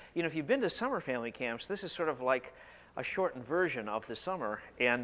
if you've been to summer family camps, this is sort of like a shortened version of the summer, and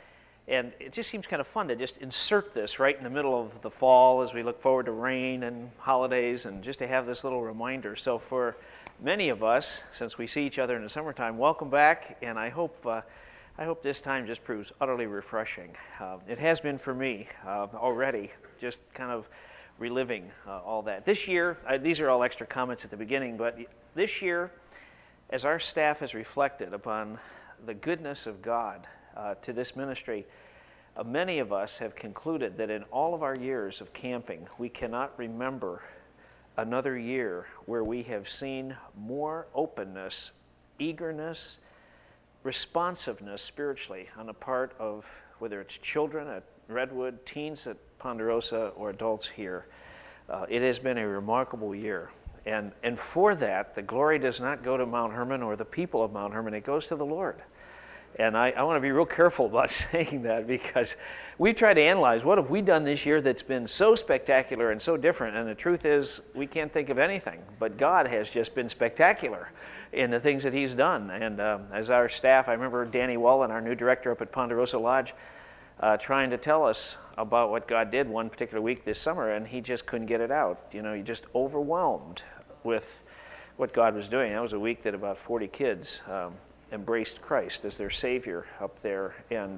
it just seems kind of fun to just insert this right in the middle of the fall as we look forward to rain and holidays, and just to have this little reminder. So for many of us, since we see each other in the summertime, welcome back, and I hope this time just proves utterly refreshing. It has been for me already, just kind of reliving all that. This year, these are all extra comments at the beginning, but this year, as our staff has reflected upon the goodness of God to this ministry, many of us have concluded that in all of our years of camping, we cannot remember another year where we have seen more openness, eagerness, responsiveness spiritually on the part of whether it's children at Redwood, teens at Ponderosa, or adults here. It has been a remarkable year. And for that, the glory does not go to Mount Hermon or the people of Mount Hermon. It goes to the Lord. And I want to be real careful about saying that, because we try to analyze what have we done this year that's been so spectacular and so different. And the truth is, we can't think of anything. But God has just been spectacular in the things that He's done. And as our staff, I remember Danny Wallen, our new director up at Ponderosa Lodge, trying to tell us about what God did one particular week this summer, and he just couldn't get it out. He just overwhelmed with what God was doing. That was a week that about 40 kids embraced Christ as their Savior up there, and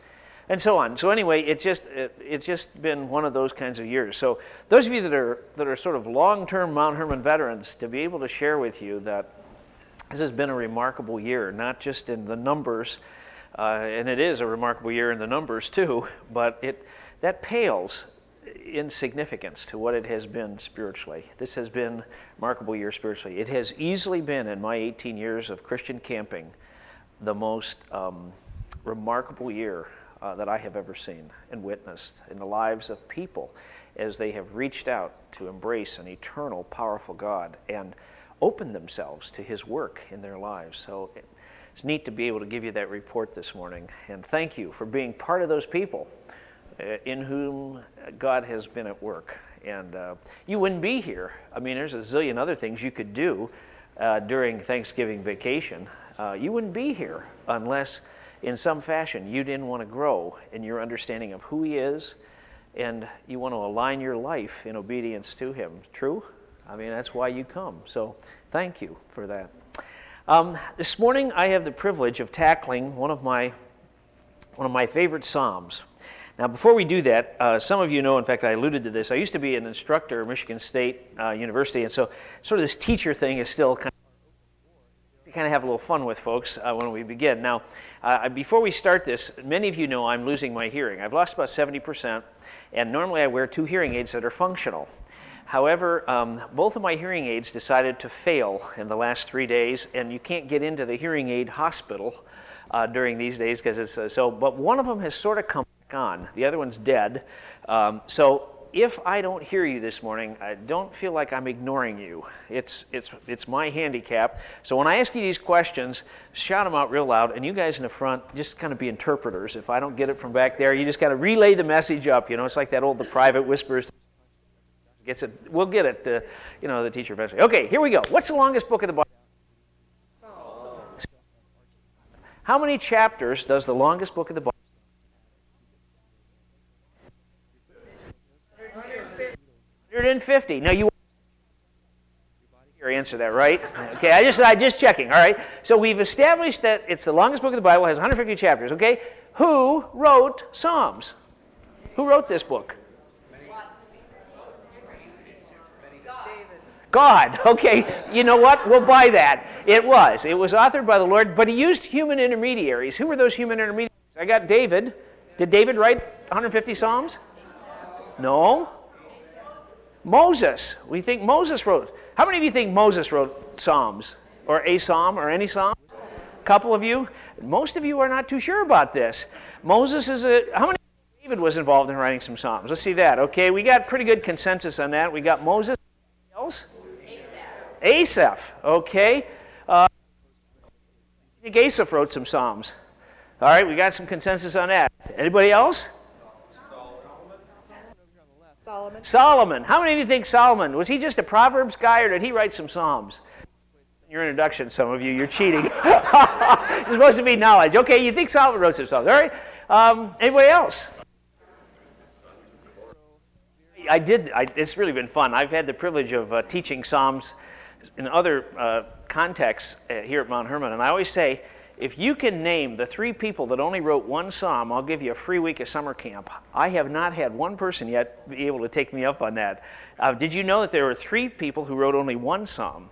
so on. So anyway, it's just been one of those kinds of years. So those of you that are sort of long-term Mount Hermon veterans, to be able to share with you that this has been a remarkable year, not just in the numbers. And it is a remarkable year in the numbers too, but that pales in significance to what it has been spiritually. This has been a remarkable year spiritually. It has easily been, in my 18 years of Christian camping, the most remarkable year that I have ever seen and witnessed in the lives of people as they have reached out to embrace an eternal, powerful God and open themselves to His work in their lives. So it's neat to be able to give you that report this morning, and thank you for being part of those people in whom God has been at work. And you wouldn't be here. I mean, there's a zillion other things you could do during Thanksgiving vacation. You wouldn't be here unless, in some fashion, you didn't want to grow in your understanding of who He is, and you want to align your life in obedience to Him. True? I mean, that's why you come. So thank you for that. This morning I have the privilege of tackling one of my favorite Psalms. Now, before we do that, some of you know, in fact, I alluded to this. I used to be an instructor at Michigan State University, and so sort of this teacher thing is still kind of have a little fun with folks when we begin. Now, before we start this, many of you know I'm losing my hearing. I've lost about 70%, and normally I wear 2 hearing aids that are functional. However, both of my hearing aids decided to fail in the last 3 days, and you can't get into the hearing aid hospital during these days because it's so. But one of them has sort of come back on. The other one's dead. So if I don't hear you this morning, I don't feel like I'm ignoring you. It's my handicap. So when I ask you these questions, shout them out real loud, and you guys in the front just kind of be interpreters. If I don't get it from back there, you just got to relay the message up. It's like that old The Private Whispers. We'll get it, the teacher eventually. Okay, here we go. What's the longest book of the Bible? How many chapters does the longest book of the Bible? 150. Now you answer that, right? Okay, I just checking. All right. So we've established that it's the longest book of the Bible, has 150 chapters. Okay. Who wrote Psalms? Who wrote this book? God. Okay, you know what? We'll buy that. It was authored by the Lord, but He used human intermediaries. Who were those human intermediaries? I got David. Did David write 150 Psalms? No. Moses. We think Moses wrote. How many of you think Moses wrote Psalms? Or a Psalm or any Psalm? A couple of you? Most of you are not too sure about this. Moses is how many David was involved in writing some Psalms? Let's see that. Okay, we got pretty good consensus on that. We got Moses. Else? Asaph. Okay. I think Asaph wrote some Psalms. All right, we got some consensus on that. Anybody else? Solomon. How many of you think Solomon, was he just a Proverbs guy or did he write some Psalms? Your introduction, some of you, you're cheating. It's supposed to be knowledge. Okay, you think Solomon wrote some songs. All right. Anybody else? I did. It's really been fun. I've had the privilege of teaching Psalms in other contexts here at Mount Hermon, and I always say, if you can name the 3 people that only wrote 1 psalm, I'll give you a free week of summer camp. I have not had one person yet be able to take me up on that. Did you know that there were 3 people who wrote only 1 psalm?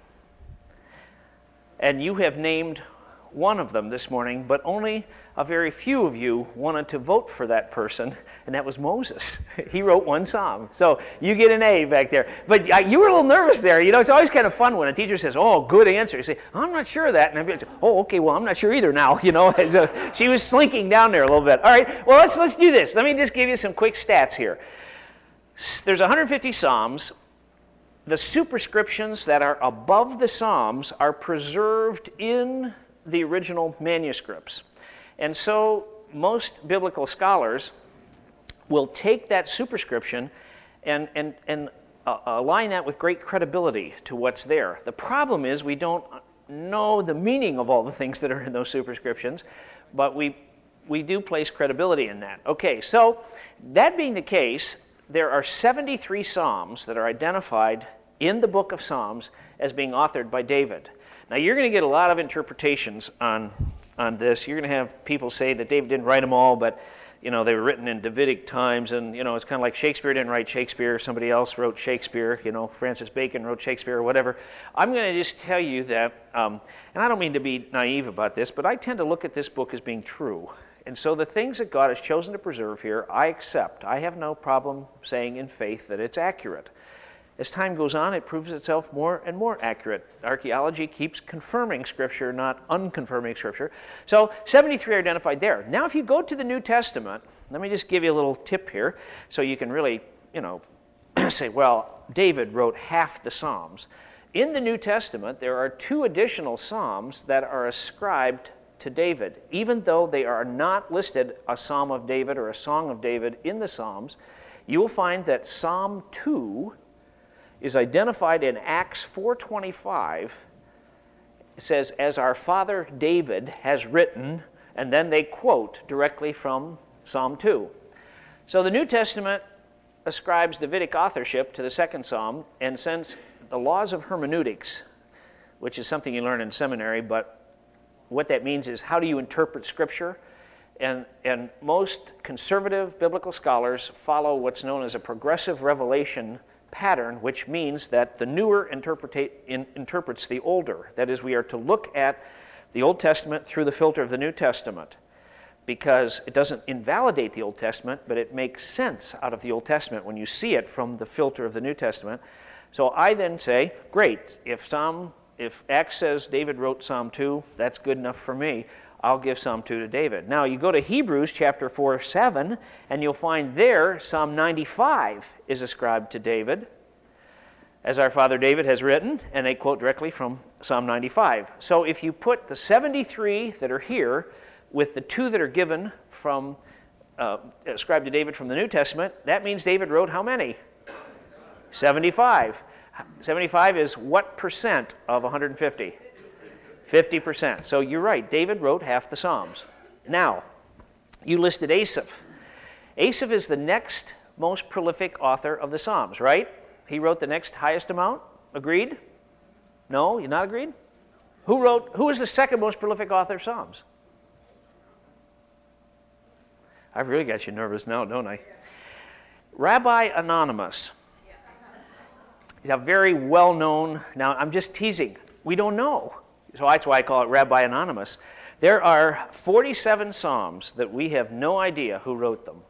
And you have named one of them this morning, but only a very few of you wanted to vote for that person, and that was Moses. He wrote 1 psalm. So you get an A back there. But you were a little nervous there. You know, it's always kind of fun when a teacher says, oh, good answer. You say, I'm not sure of that. And I say, oh, okay, well, I'm not sure either now. You know, so she was slinking down there a little bit. All right, well, let's do this. Let me just give you some quick stats here. There's 150 psalms. The superscriptions that are above the psalms are preserved in the original manuscripts. And so most biblical scholars will take that superscription and align that with great credibility to what's there. The problem is we don't know the meaning of all the things that are in those superscriptions, but we do place credibility in that. Okay, so that being the case, there are 73 psalms that are identified in the book of Psalms as being authored by David. Now you're going to get a lot of interpretations on this. You're going to have people say that David didn't write them all, but you know, they were written in Davidic times, and you know, it's kind of like Shakespeare didn't write Shakespeare, somebody else wrote Shakespeare, you know, Francis Bacon wrote Shakespeare or whatever. I'm going to just tell you that, and I don't mean to be naive about this, but I tend to look at this book as being true. And so the things that God has chosen to preserve here, I accept. I have no problem saying in faith that it's accurate. As time goes on, it proves itself more and more accurate. Archaeology keeps confirming Scripture, not unconfirming Scripture. So 73 are identified there. Now if you go to the New Testament, let me just give you a little tip here so you can really, you know, say, well, David wrote half the Psalms. In the New Testament, there are 2 additional Psalms that are ascribed to David. Even though they are not listed a Psalm of David or a Song of David in the Psalms, you will find that Psalm 2 is identified in Acts 4:25. It says, as our father David has written, and then they quote directly from Psalm 2. So the New Testament ascribes Davidic authorship to the 2nd Psalm, and since the laws of hermeneutics, which is something you learn in seminary, but what that means is how do you interpret Scripture? And most conservative biblical scholars follow what's known as a progressive revelation pattern, which means that the newer interprets the older. That is, we are to look at the Old Testament through the filter of the New Testament, because it doesn't invalidate the Old Testament, but it makes sense out of the Old Testament when you see it from the filter of the New Testament. So I then say, great, if Acts says David wrote Psalm 2, that's good enough for me. I'll give Psalm 2 to David. Now you go to Hebrews chapter 4:7, and you'll find there Psalm 95 is ascribed to David, as our father David has written, and they quote directly from Psalm 95. So if you put the 73 that are here with the 2 that are given from ascribed to David from the New Testament, that means David wrote how many? 75. 75 is what percent of 150? 50%. So you're right, David wrote half the Psalms. Now, you listed Asaph. Asaph is the next most prolific author of the Psalms, right? He wrote the next highest amount. Agreed? No? You're not agreed? Who is the second most prolific author of Psalms? I've really got you nervous now, don't I? Rabbi Anonymous. He's a very well-known, now I'm just teasing, we don't know. So that's why I call it Rabbi Anonymous. There are 47 Psalms that we have no idea who wrote them.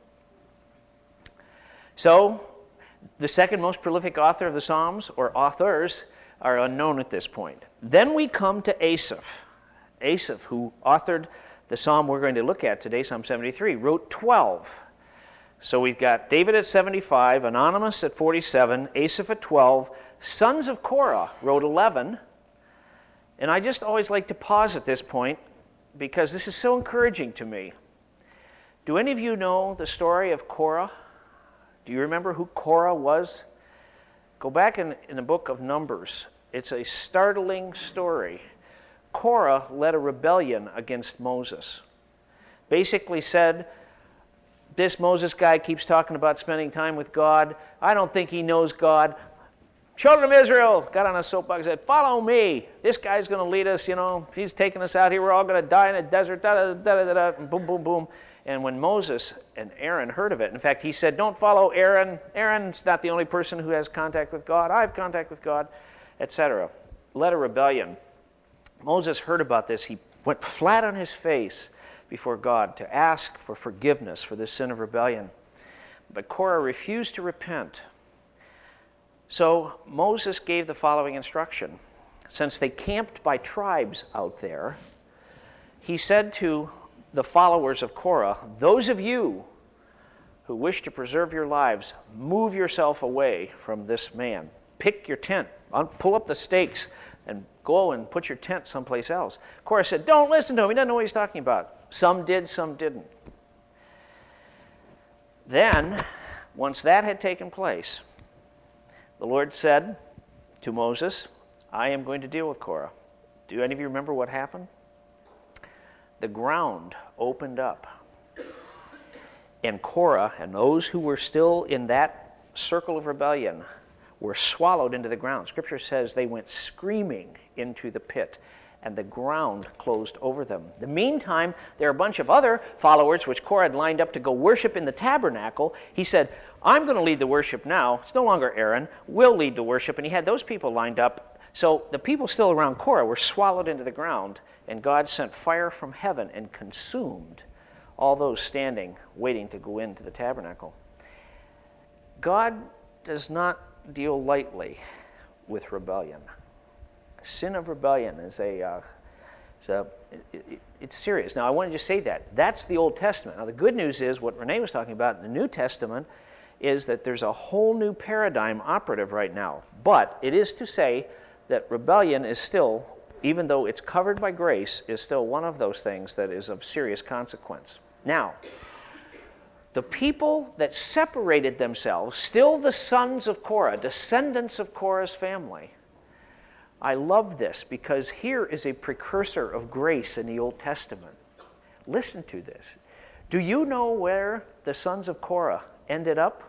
So the second most prolific author of the Psalms, or authors, are unknown at this point. Then we come to Asaph. Asaph, who authored the Psalm we're going to look at today, Psalm 73, wrote 12. So we've got David at 75, Anonymous at 47, Asaph at 12, sons of Korah wrote 11. And I just always like to pause at this point because this is so encouraging to me. Do any of you know the story of Korah? Do you remember who Korah was? Go back in the book of Numbers. It's a startling story. Korah led a rebellion against Moses. Basically said, this Moses guy keeps talking about spending time with God. I don't think he knows God. Children of Israel got on a soapbox and said, follow me. This guy's going to lead us, He's taking us out here. We're all going to die in a desert, da-da-da-da-da-da, and boom, boom, boom. And when Moses and Aaron heard of it, in fact, he said, don't follow Aaron. Aaron's not the only person who has contact with God. I have contact with God, etc. Led a rebellion. Moses heard about this. He went flat on his face before God to ask for forgiveness for this sin of rebellion. But Korah refused to repent. So Moses gave the following instruction. Since they camped by tribes out there, he said to the followers of Korah, those of you who wish to preserve your lives, move yourself away from this man. Pick your tent, pull up the stakes, and go and put your tent someplace else. Korah said, don't listen to him. He doesn't know what he's talking about. Some did, some didn't. Then, once that had taken place, the Lord said to Moses, I am going to deal with Korah. Do any of you remember what happened? The ground opened up. And Korah and those who were still in that circle of rebellion were swallowed into the ground. Scripture says they went screaming into the pit, and the ground closed over them. In the meantime, there are a bunch of other followers which Korah had lined up to go worship in the tabernacle. He said, I'm going to lead the worship now. It's no longer Aaron. We'll lead the worship. And he had those people lined up. So the people still around Korah were swallowed into the ground, and God sent fire from heaven and consumed all those standing, waiting to go into the tabernacle. God does not deal lightly with rebellion. Sin of rebellion is it's serious. Now, I wanted to say that. That's the Old Testament. Now, the good news is what Renee was talking about in the New Testament is that there's a whole new paradigm operative right now. But it is to say that rebellion is still, even though it's covered by grace, is still one of those things that is of serious consequence. Now, the people that separated themselves, still the sons of Korah, descendants of Korah's family. I love this because here is a precursor of grace in the Old Testament. Listen to this. Do you know where the sons of Korah ended up?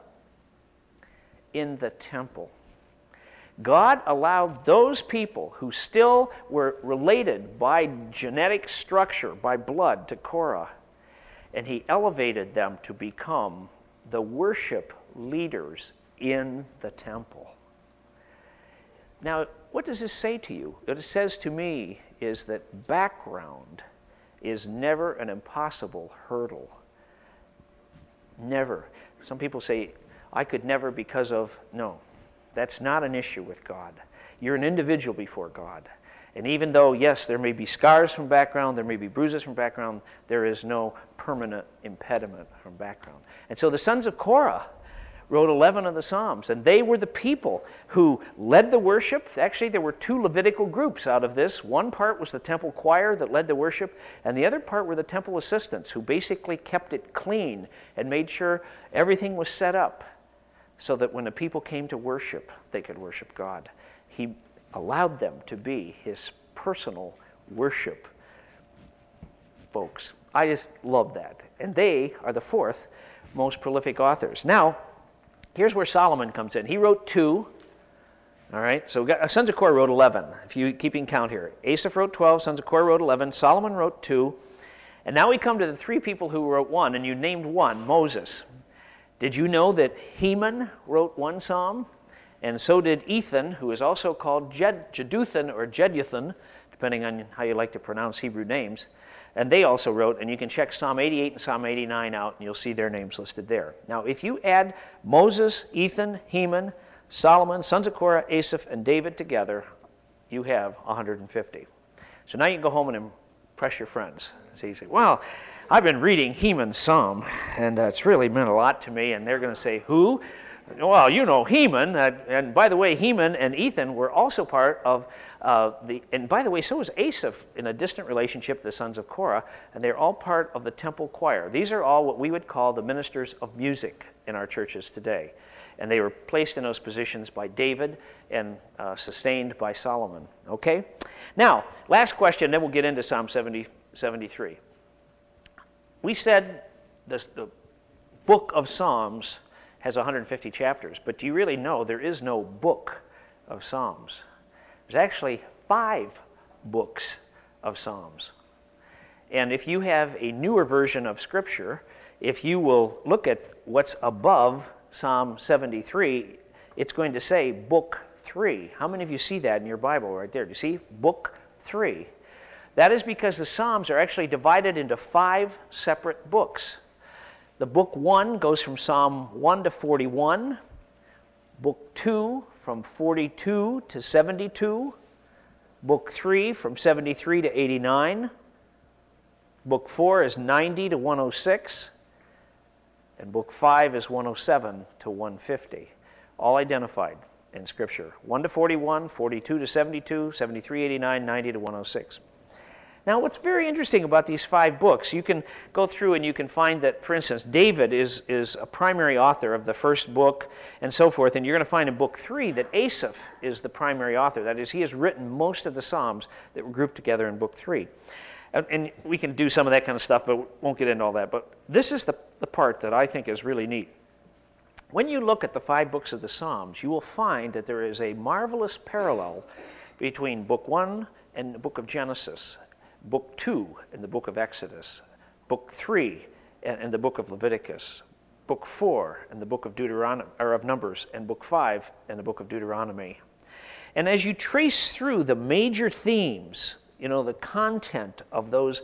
In the temple. God allowed those people who still were related by genetic structure, by blood, to Korah, and he elevated them to become the worship leaders in the temple. Now, what does this say to you? What it says to me is that background is never an impossible hurdle. Never. Some people say, I could never because of... No, that's not an issue with God. You're an individual before God. And even though, yes, there may be scars from background, there may be bruises from background, there is no permanent impediment from background. And so the sons of Korah wrote 11 of the Psalms, and they were the people who led the worship. Actually, there were two Levitical groups out of this. One part was the temple choir that led the worship, and the other part were the temple assistants who basically kept it clean and made sure everything was set up so that when the people came to worship, they could worship God. He allowed them to be his personal worship folks. I just love that. And they are the fourth most prolific authors. Now, here's where Solomon comes in. He wrote 2. All right, so sons of Korah wrote 11, if you're keeping count here. Asaph wrote 12, sons of Korah wrote 11, Solomon wrote 2. And now we come to the 3 people who wrote 1, and you named one, Moses. Did you know that Heman wrote 1 psalm? And so did Ethan, who is also called Jeduthun or Jeduthun, depending on how you like to pronounce Hebrew names. And they also wrote, and you can check Psalm 88 and Psalm 89 out, and you'll see their names listed there. Now, if you add Moses, Ethan, Heman, Solomon, sons of Korah, Asaph, and David together, you have 150. So now you can go home and impress your friends. So you say, well, I've been reading Heman's psalm, and it's really meant a lot to me. And they're going to say, who? Well, you know Heman. And by the way, Heman and Ethan were also part of and by the way, so was Asaph in a distant relationship, the sons of Korah, and they're all part of the temple choir. These are all what we would call the ministers of music in our churches today. And they were placed in those positions by David and sustained by Solomon. Okay? Now, last question, then we'll get into Psalm 73. We said the book of Psalms has 150 chapters, but do you really know there is no book of Psalms? There's actually 5 books of Psalms. And if you have a newer version of Scripture, if you will look at what's above Psalm 73, it's going to say Book 3. How many of you see that in your Bible right there? Do you see? Book 3. That is because the Psalms are actually divided into 5 separate books. The book 1 goes from Psalm 1 to 41. Book 2 from 42 to 72. Book 3 from 73 to 89. Book 4 is 90 to 106. And Book 5 is 107 to 150. All identified in Scripture. 1 to 41, 42 to 72, 73, 89, 90 to 106. Now, what's very interesting about these 5 books, you can go through and you can find that, for instance, David is a primary author of the first book and so forth, and you're going to find in Book 3 that Asaph is the primary author. That is, he has written most of the Psalms that were grouped together in Book 3. And we can do some of that kind of stuff, but we won't get into all that. But this is the part that I think is really neat. When you look at the 5 books of the Psalms, you will find that there is a marvelous parallel between Book 1 and the book of Genesis, Book 2 and the book of Exodus, Book 3 and the book of Leviticus, Book 4 and the book of Deuteronomy, or of Numbers, and Book 5 and the book of Deuteronomy. And as you trace through the major themes, you know, the content of those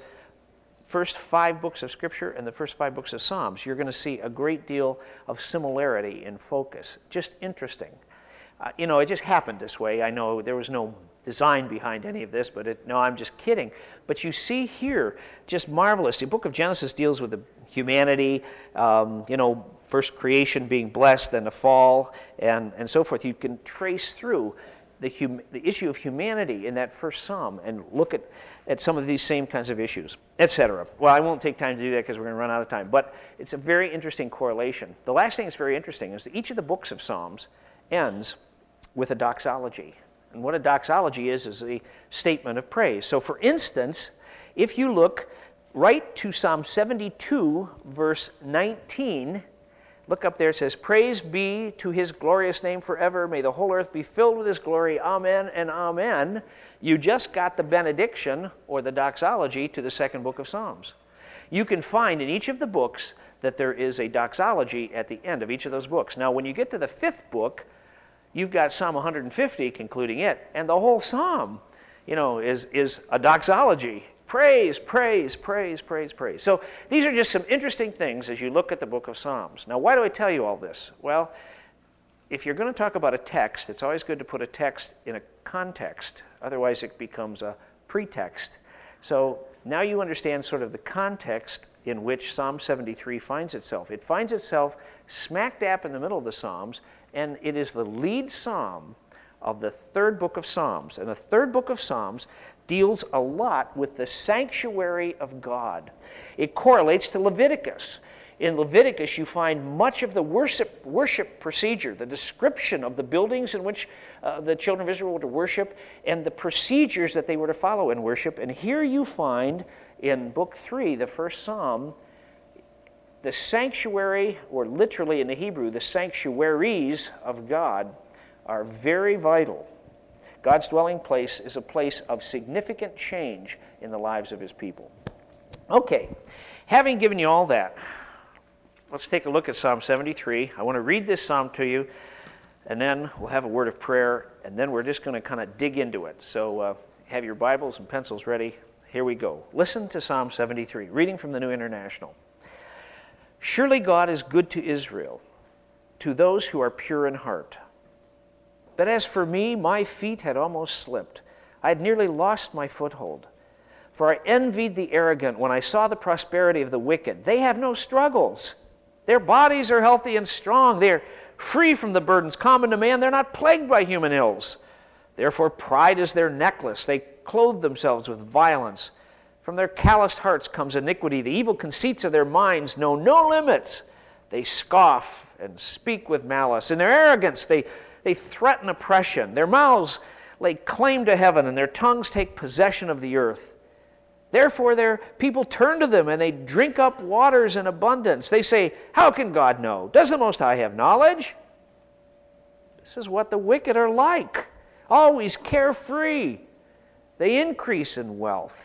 first 5 books of Scripture and the first 5 books of Psalms, you're going to see a great deal of similarity in focus. Just interesting. You know, it just happened this way. I know there was no design behind any of this, but no, I'm just kidding. But you see here, just marvelous. The book of Genesis deals with the humanity, you know, first creation being blessed, then the fall, and so forth. You can trace through the issue of humanity in that first psalm and look at some of these same kinds of issues, etc. Well, I won't take time to do that because we're going to run out of time, but it's a very interesting correlation. The last thing that's very interesting is that each of the books of Psalms ends with a doxology. And what a doxology is a statement of praise. So for instance, if you look right to Psalm 72, verse 19, look up there, it says, "Praise be to his glorious name forever. May the whole earth be filled with his glory. Amen and amen." You just got the benediction or the doxology to the second book of Psalms. You can find in each of the books that there is a doxology at the end of each of those books. Now, when you get to the 5th book, you've got Psalm 150 concluding it, and the whole psalm, you know, is a doxology. Praise, praise, praise, praise, praise. So these are just some interesting things as you look at the book of Psalms. Now, why do I tell you all this? Well, if you're going to talk about a text, it's always good to put a text in a context. Otherwise, it becomes a pretext. So now you understand sort of the context in which Psalm 73 finds itself. It finds itself smack dab in the middle of the Psalms, and it is the lead psalm of the 3rd book of Psalms. And the 3rd book of Psalms deals a lot with the sanctuary of God. It correlates to Leviticus. In Leviticus, you find much of the worship procedure, the description of the buildings in which the children of Israel were to worship, and the procedures that they were to follow in worship. And here you find in Book 3, the first psalm, the sanctuary, or literally in the Hebrew, the sanctuaries of God are very vital. God's dwelling place is a place of significant change in the lives of his people. Okay, having given you all that, let's take a look at Psalm 73. I want to read this psalm to you, and then we'll have a word of prayer, and then we're just going to kind of dig into it. So have your Bibles and pencils ready. Here we go. Listen to Psalm 73, reading from the New International. "Surely God is good to Israel, to those who are pure in heart. But as for me, my feet had almost slipped. I had nearly lost my foothold. For I envied the arrogant when I saw the prosperity of the wicked. They have no struggles. Their bodies are healthy and strong. They are free from the burdens common to man. They're not plagued by human ills. Therefore pride is their necklace. They clothe themselves with violence. From their calloused hearts comes iniquity. The evil conceits of their minds know no limits. They scoff and speak with malice. In their arrogance, they threaten oppression. Their mouths lay claim to heaven, and their tongues take possession of the earth. Therefore, their people turn to them, and they drink up waters in abundance. They say, how can God know? Does the Most High have knowledge? This is what the wicked are like, always carefree. They increase in wealth.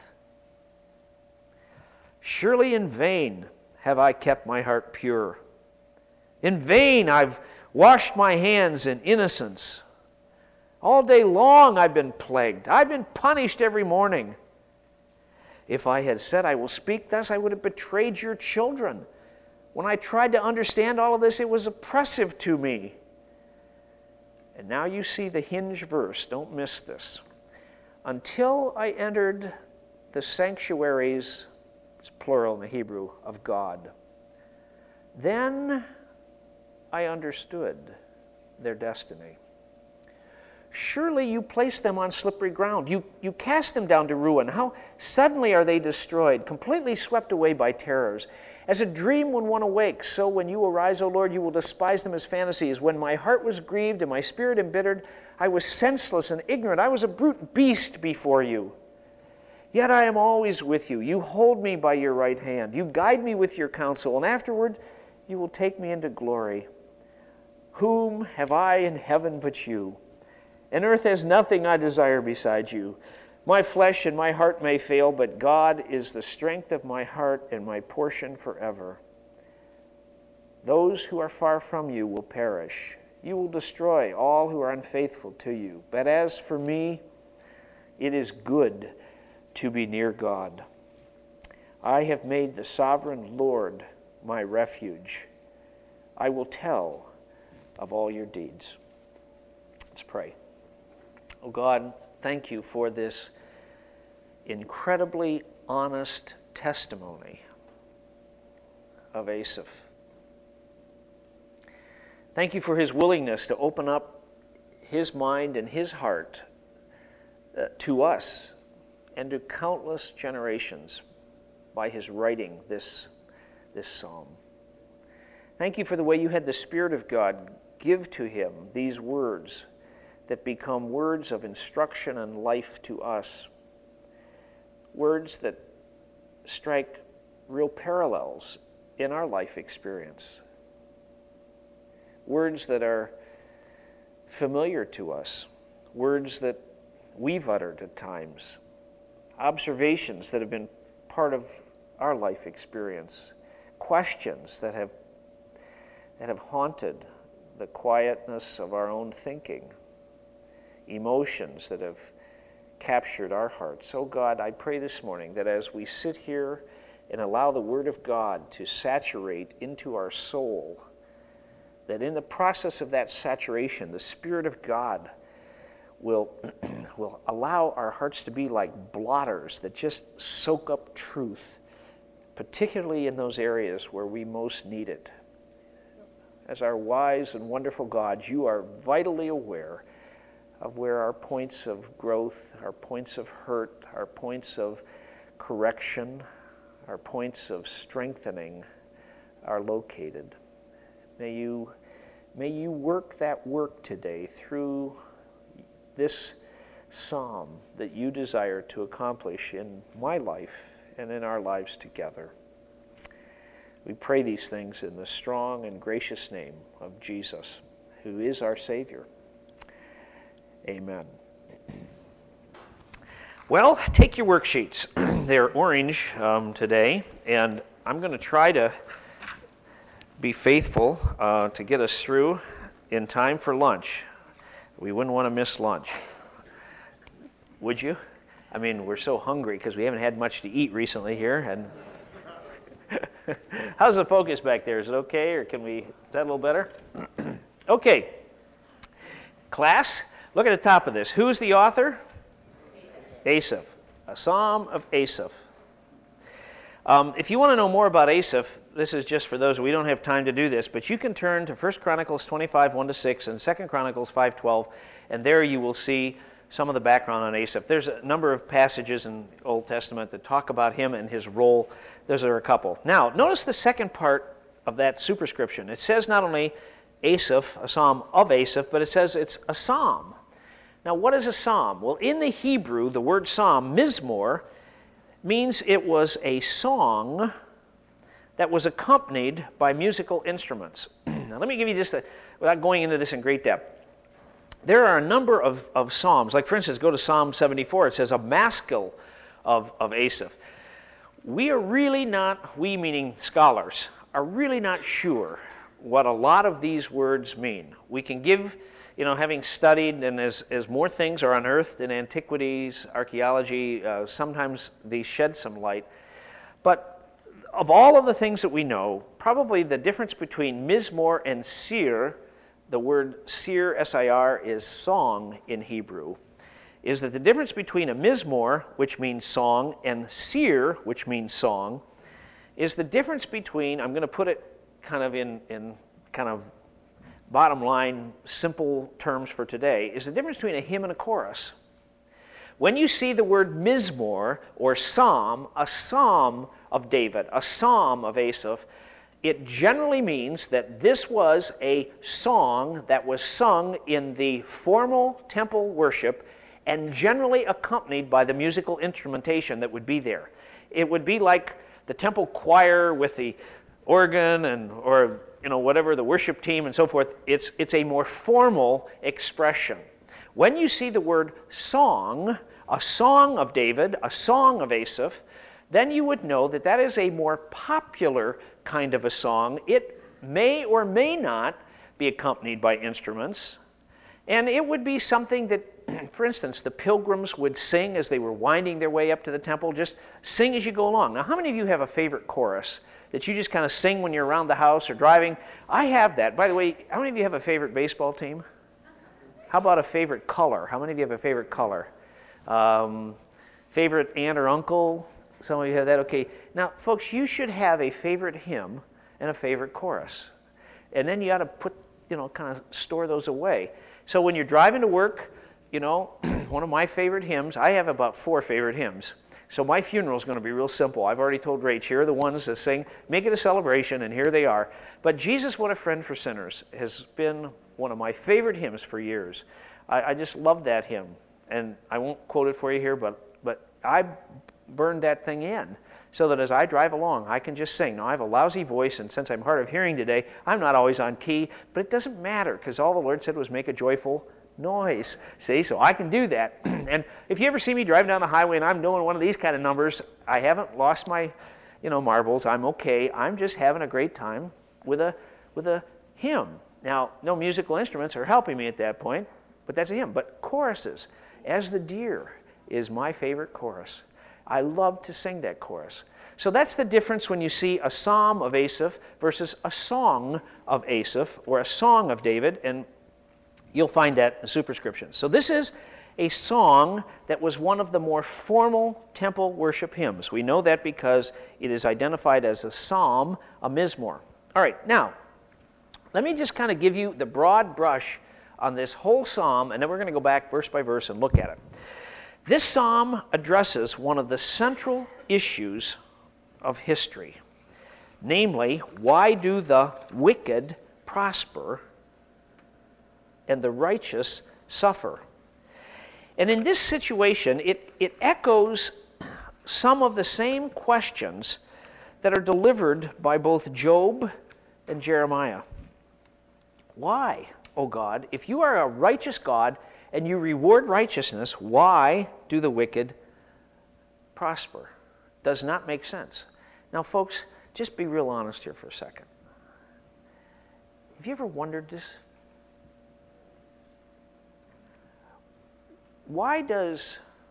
Surely in vain have I kept my heart pure. In vain I've washed my hands in innocence. All day long I've been plagued. I've been punished every morning. If I had said I will speak thus, I would have betrayed your children. When I tried to understand all of this, it was oppressive to me. And now you see the hinge verse. Don't miss this. Until I entered the sanctuaries, it's plural in the Hebrew, of God, then I understood their destiny. Surely you place them on slippery ground. You cast them down to ruin. How suddenly are they destroyed, completely swept away by terrors. As a dream when one awakes, so when you arise, O Lord, you will despise them as fantasies. When my heart was grieved and my spirit embittered, I was senseless and ignorant. I was a brute beast before you. Yet I am always with you. You hold me by your right hand. You guide me with your counsel, and afterward you will take me into glory. Whom have I in heaven but you? And earth has nothing I desire besides you. My flesh and my heart may fail, but God is the strength of my heart and my portion forever. Those who are far from you will perish. You will destroy all who are unfaithful to you. But as for me, it is good to be near God. I have made the sovereign Lord my refuge. I will tell of all your deeds. Let's pray. Oh God, thank you for this incredibly honest testimony of Asaph. Thank you for his willingness to open up his mind and his heart to us and to countless generations by his writing this psalm. Thank you for the way you had the Spirit of God give to him these words that become words of instruction and life to us. Words that strike real parallels in our life experience. Words that are familiar to us. Words that we've uttered at times. Observations that have been part of our life experience. Questions that have haunted the quietness of our own thinking. Emotions that have captured our hearts. Oh God, I pray this morning that as we sit here and allow the Word of God to saturate into our soul, that in the process of that saturation, the Spirit of God will allow our hearts to be like blotters that just soak up truth, particularly in those areas where we most need it. As our wise and wonderful God, you are vitally aware of where our points of growth, our points of hurt, our points of correction, our points of strengthening are located. May you work that work today through this psalm that you desire to accomplish in my life and in our lives together. We pray these things in the strong and gracious name of Jesus, who is our Savior. Amen. Well, take your worksheets. They're orange today, and I'm going to try to be faithful to get us through in time for lunch. We wouldn't want to miss lunch. Would you? I mean, we're so hungry because we haven't had much to eat recently here. And how's the focus back there? Is it okay, or is that a little better? Okay. Class, look at the top of this. Who's the author? Asaph. A psalm of Asaph. If you want to know more about Asaph, this is just for those, we don't have time to do this, but you can turn to 1 Chronicles 25, 1-6, and 2 Chronicles 5:12, and there you will see some of the background on Asaph. There's a number of passages in the Old Testament that talk about him and his role. Those are a couple. Now, notice the second part of that superscription. It says not only Asaph, a psalm of Asaph, but it says it's a psalm. Now, what is a psalm? Well, in the Hebrew, the word psalm, mizmor, means it was a song that was accompanied by musical instruments. Now, let me give you just without going into this in great depth. There are a number of psalms. Like, for instance, go to Psalm 74. It says, a maskil of Asaph. We are really not, we meaning scholars, are really not sure what a lot of these words mean. We can give, having studied, and as more things are unearthed in antiquities, archaeology, sometimes these shed some light. But of all of the things that we know, probably the difference between mizmor and sir, the word sir, S-I-R, is song in Hebrew, is that the difference between a mizmor, which means song, and sir, which means song, is the difference between, I'm going to put it kind of in kind of bottom line, simple terms for today, is the difference between a hymn and a chorus. When you see the word mizmor or psalm, a psalm of David, a psalm of Asaph, it generally means that this was a song that was sung in the formal temple worship and generally accompanied by the musical instrumentation that would be there. It would be like the temple choir with the organ or whatever, the worship team and so forth. It's a more formal expression. When you see the word song, a song of David, a song of Asaph, then you would know that that is a more popular kind of a song. It may or may not be accompanied by instruments, and it would be something that, for instance, the pilgrims would sing as they were winding their way up to the temple. Just sing as you go along. Now, how many of you have a favorite chorus that you just kind of sing when you're around the house or driving? I have that. By the way, how many of you have a favorite baseball team? How about a favorite color? How many of you have a favorite color? Favorite aunt or uncle? Some of you have that. Okay. Now, folks, you should have a favorite hymn and a favorite chorus. And then you ought to put, kind of store those away. So when you're driving to work, one of my favorite hymns, I have about 4 favorite hymns. So my funeral is going to be real simple. I've already told Rach, here are the ones that sing, make it a celebration, and here they are. But Jesus, What a Friend for Sinners has been one of my favorite hymns for years. I just love that hymn. And I won't quote it for you here, but I burned that thing in so that as I drive along, I can just sing. Now, I have a lousy voice, and since I'm hard of hearing today, I'm not always on key, but it doesn't matter because all the Lord said was make a joyful noise. See, so I can do that. And if you ever see me driving down the highway and I'm doing one of these kind of numbers, I haven't lost my, marbles. I'm okay. I'm just having a great time with a hymn. Now, no musical instruments are helping me at that point, but that's a hymn. But choruses, As the Deer is my favorite chorus. I love to sing that chorus. So that's the difference when you see a psalm of Asaph versus a song of Asaph or a song of David, and you'll find that in the superscription. So this is a song that was one of the more formal temple worship hymns. We know that because it is identified as a psalm, a mizmor. All right, now, let me just kind of give you the broad brush on this whole psalm, and then we're going to go back verse by verse and look at it. This psalm addresses one of the central issues of history, namely, why do the wicked prosper and the righteous suffer? And in this situation, it echoes some of the same questions that are delivered by both Job and Jeremiah. Why, O God, if you are a righteous God and you reward righteousness, why do the wicked prosper? Does not make sense. Now, folks, just be real honest here for a second. Have you ever wondered this? Why does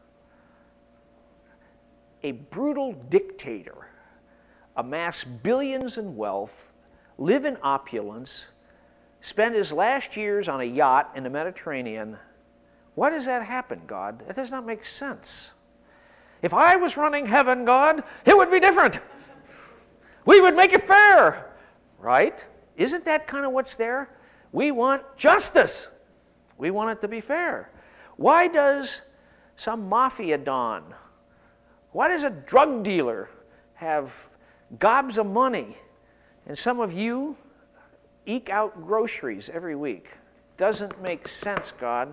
a brutal dictator amass billions in wealth, live in opulence, spend his last years on a yacht in the Mediterranean? Why does that happen, God? That does not make sense. If I was running heaven, God, it would be different. We would make it fair, right? Isn't that kind of what's there? We want justice. We want it to be fair. Why does some mafia don, why does a drug dealer have gobs of money And some of you eke out groceries every week. Doesn't make sense, God.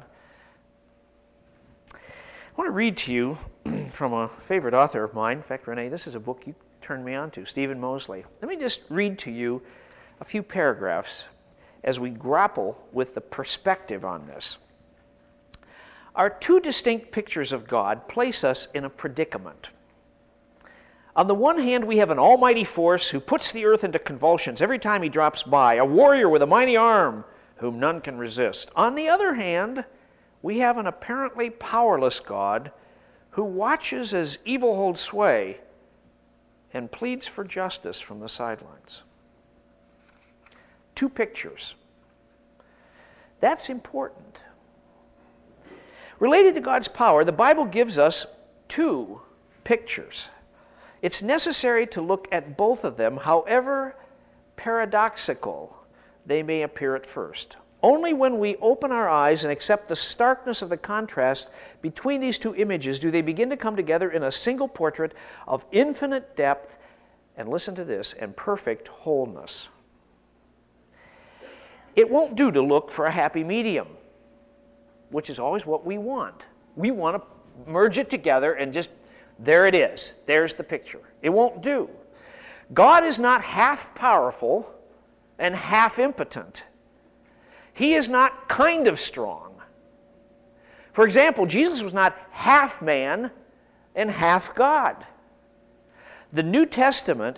I want to read to you from a favorite author of mine. In fact, Renee, this is a book you turned me on to, Stephen Mosley. Let me just read to you a few paragraphs as we grapple with the perspective on this. Our two distinct pictures of God place us in a predicament. On the one hand, we have an almighty force who puts the earth into convulsions every time he drops by, a warrior with a mighty arm whom none can resist. On the other hand, we have an apparently powerless God who watches as evil holds sway and pleads for justice from the sidelines. Two pictures. That's important. Related to God's power, the Bible gives us two pictures. It's necessary to look at both of them, however paradoxical they may appear at first. Only when we open our eyes and accept the starkness of the contrast between these two images do they begin to come together in a single portrait of infinite depth, and listen to this, and perfect wholeness. It won't do to look for a happy medium, which is always what we want. We want to merge it together and just, there it is. There's the picture. It won't do. God is not half powerful and half impotent. He is not kind of strong. For example, Jesus was not half man and half God. The New Testament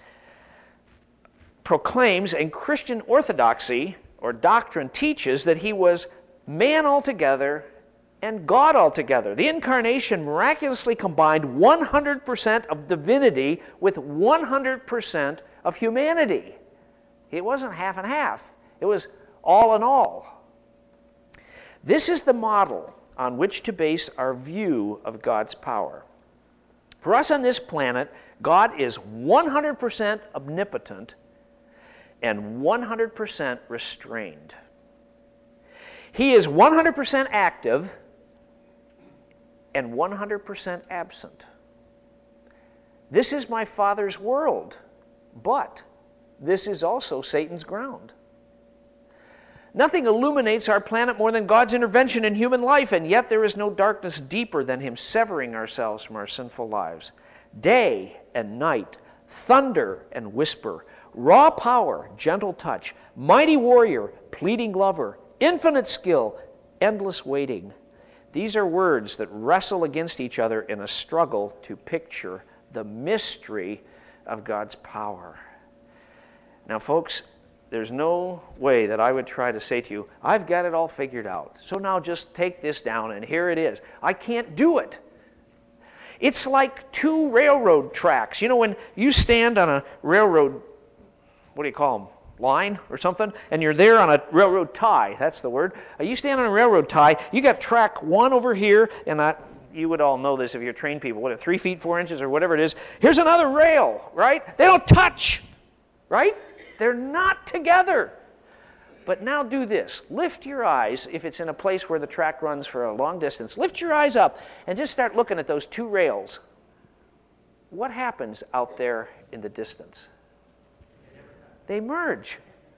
proclaims, and Christian orthodoxy or doctrine teaches, that he was man altogether and God altogether. The incarnation miraculously combined 100% of divinity with 100% of humanity. It wasn't half and half. It was all in all. This is the model on which to base our view of God's power. For us on this planet, God is 100% omnipotent and 100% restrained. He is 100% active and 100% absent. This is my Father's world, but this is also Satan's ground. Nothing illuminates our planet more than God's intervention in human life, and yet there is no darkness deeper than Him severing ourselves from our sinful lives. Day and night, thunder and whisper, raw power, gentle touch, mighty warrior, pleading lover, infinite skill, endless waiting. These are words that wrestle against each other in a struggle to picture the mystery of God's power. Now, folks, there's no way that I would try to say to you, I've got it all figured out, so now just take this down and here it is. I can't do it. It's like two railroad tracks. You know, when you stand on a railroad, what do you call them, line or something, and you're there on a railroad tie, that's the word. You stand on a railroad tie, you got track one over here, and you would all know this if you're trained people, what, 3 feet 4 inches or whatever it is. Here's another rail, right? They don't touch, right? They're not together. But now do this. Lift your eyes, if it's in a place where the track runs for a long distance, lift your eyes up and just start looking at those two rails. What happens out there in the distance? They merge.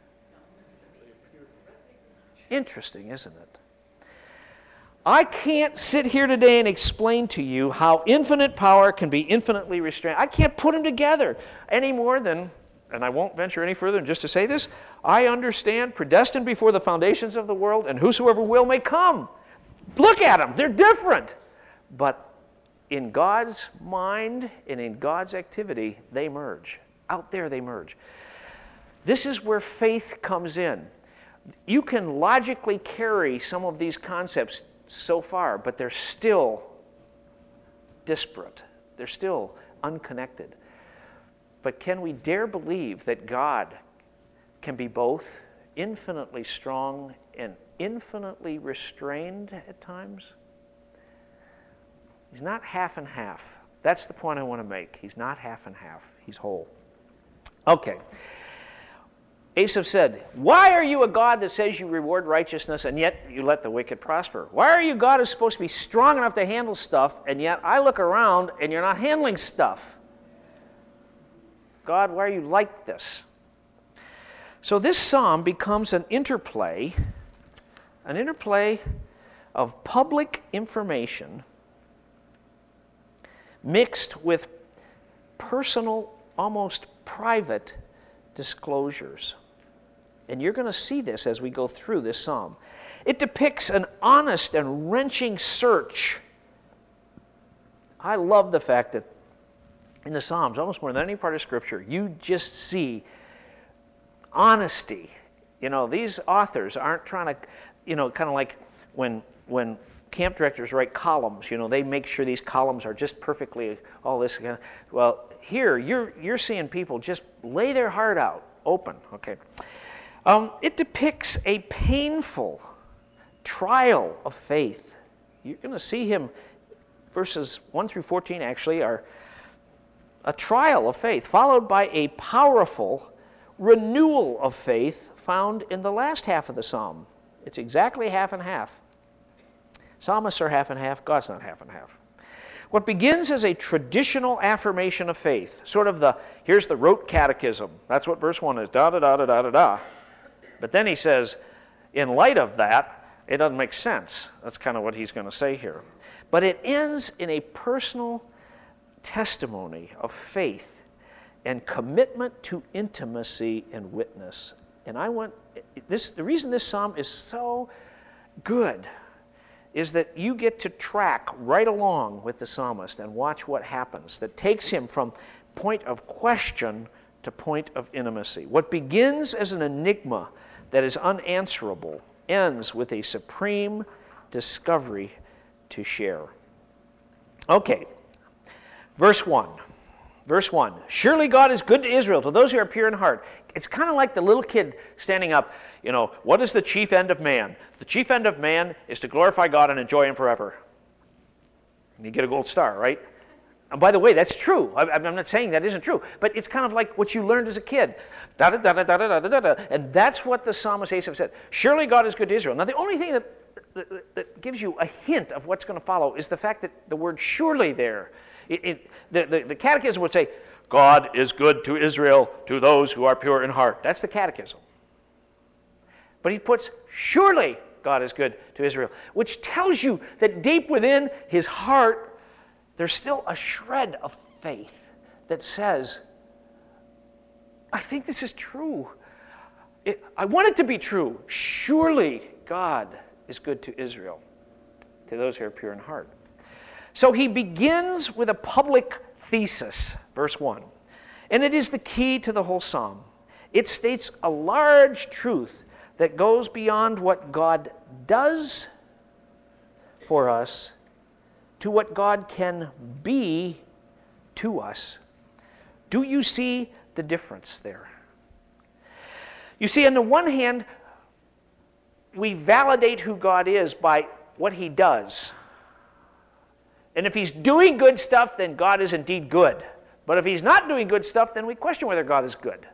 Interesting, isn't it? I can't sit here today and explain to you how infinite power can be infinitely restrained. I can't put them together any more than, and I won't venture any further than just to say this, I understand, predestined before the foundations of the world, and whosoever will may come. Look at them, they're different. But in God's mind and in God's activity, they merge. Out there they merge. This is where faith comes in. You can logically carry some of these concepts so far, but they're still disparate. They're still unconnected. But can we dare believe that God can be both infinitely strong and infinitely restrained at times? He's not half and half. That's the point I want to make. He's not half and half. He's whole. Okay. Asaph said, why are you a God that says you reward righteousness and yet you let the wicked prosper? Why are you a God who's supposed to be strong enough to handle stuff and yet I look around and you're not handling stuff? God, why are you like this? So this psalm becomes an interplay of public information mixed with personal, almost private disclosures. And you're going to see this as we go through this psalm. It depicts an honest and wrenching search. I love the fact that in the Psalms, almost more than any part of Scripture, you just see honesty. You know, these authors aren't trying to, kind of like when camp directors write columns, they make sure these columns are just perfectly all this. Well, here you're seeing people just lay their heart out, open. Okay, it depicts a painful trial of faith. You're going to see him. Verses 1 through 14 actually are a trial of faith, followed by a powerful renewal of faith found in the last half of the psalm. It's exactly half and half. Psalmists are half and half. God's not half and half. What begins as a traditional affirmation of faith, sort of here's the rote catechism. That's what verse 1 is, da-da-da-da-da-da-da. But then he says, in light of that, it doesn't make sense. That's kind of what he's going to say here. But it ends in a personal testimony of faith and commitment to intimacy and witness. And the reason this psalm is so good is that you get to track right along with the psalmist and watch what happens that takes him from point of question to point of intimacy. What begins as an enigma that is unanswerable ends with a supreme discovery to share. Okay, verse 1. Verse 1, surely God is good to Israel, to those who are pure in heart. It's kind of like the little kid standing up, what is the chief end of man? The chief end of man is to glorify God and enjoy Him forever. And you get a gold star, right? And by the way, that's true. I'm not saying that isn't true, but it's kind of like what you learned as a kid. Da-da-da-da-da-da-da-da. And that's what the psalmist Asaph said. Surely God is good to Israel. Now, the only thing that gives you a hint of what's going to follow is the fact that the word surely there, the catechism would say, God is good to Israel, to those who are pure in heart. That's the catechism. But he puts, surely God is good to Israel, which tells you that deep within his heart, there's still a shred of faith that says, I think this is true. I want it to be true. Surely God is good to Israel, to those who are pure in heart. So he begins with a public thesis, verse 1. And it is the key to the whole psalm. It states a large truth that goes beyond what God does for us to what God can be to us. Do you see the difference there? You see, on the one hand, we validate who God is by what he does. And if he's doing good stuff, then God is indeed good. But if he's not doing good stuff, then we question whether God is good.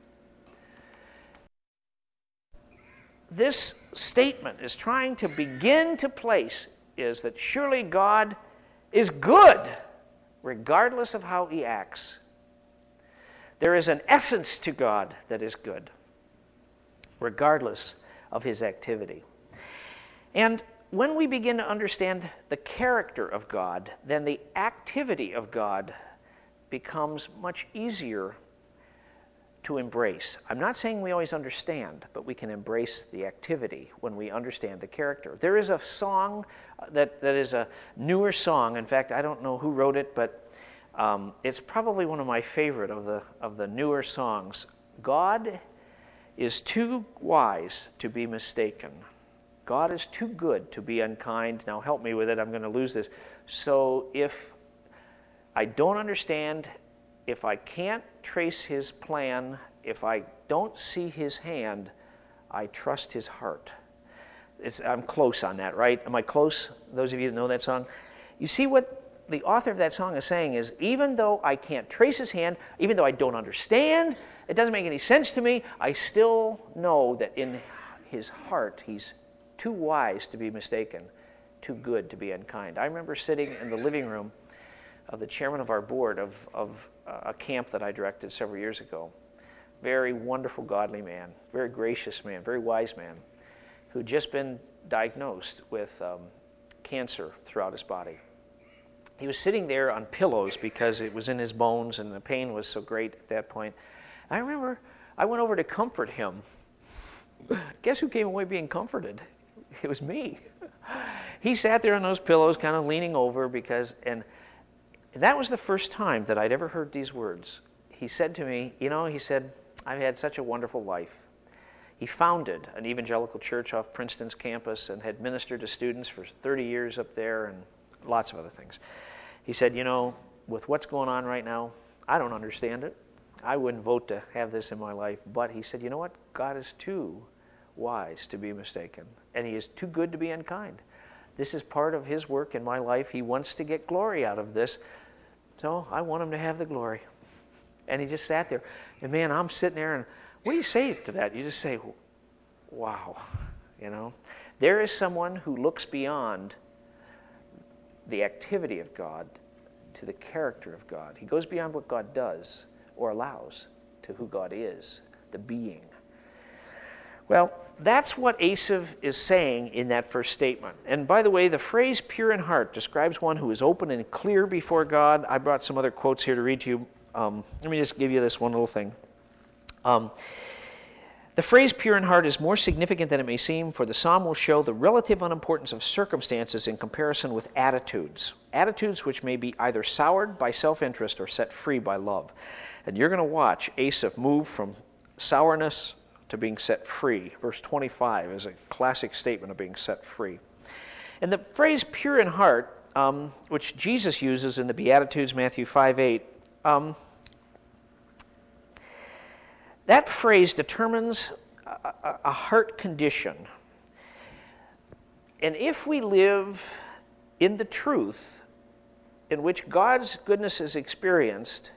This statement is trying to begin to place is that surely God is good, regardless of how he acts. There is an essence to God that is good, regardless of his activity. And when we begin to understand the character of God, then the activity of God becomes much easier to embrace. I'm not saying we always understand, but we can embrace the activity when we understand the character. There is a song that is a newer song. In fact, I don't know who wrote it, but it's probably one of my favorite of the newer songs. God is too wise to be mistaken. God is too good to be unkind. Now help me with it. I'm going to lose this. So if I don't understand, if I can't trace his plan, if I don't see his hand, I trust his heart. I'm close on that, right? Am I close? Those of you that know that song? You see what the author of that song is saying is, even though I can't trace his hand, even though I don't understand, it doesn't make any sense to me, I still know that in his heart, he's too wise to be mistaken, too good to be unkind. I remember sitting in the living room of the chairman of our board of a camp that I directed several years ago. very wonderful, godly man, very gracious man, very wise man, who'd just been diagnosed with cancer throughout his body. He was sitting there on pillows because it was in his bones and the pain was so great at that point. I remember I went over to comfort him. Guess who came away being comforted? It was me. He sat there on those pillows kind of leaning over and that was the first time that I'd ever heard these words. He said to me, he said, I've had such a wonderful life. He founded an evangelical church off Princeton's campus and had ministered to students for 30 years up there and lots of other things. He said, with what's going on right now, I don't understand it. I wouldn't vote to have this in my life. But he said, you know what? God is too wise to be mistaken, and he is too good to be unkind. This is part of his work in my life. He wants to get glory out of this, so I want him to have the glory. And he just sat there. And man, I'm sitting there, and what do you say to that? You just say, wow. There is someone who looks beyond the activity of God to the character of God. He goes beyond what God does or allows to who God is, the being. Well, that's what Asaph is saying in that first statement. And by the way, the phrase pure in heart describes one who is open and clear before God. I brought some other quotes here to read to you. Let me just give you this one little thing. The phrase pure in heart is more significant than it may seem, for the psalm will show the relative unimportance of circumstances in comparison with attitudes. Attitudes which may be either soured by self-interest or set free by love. And you're going to watch Asaph move from sourness to being set free. Verse 25 is a classic statement of being set free. And the phrase pure in heart, which Jesus uses in the Beatitudes, Matthew 5:8, that phrase determines a heart condition. And if we live in the truth in which God's goodness is experienced,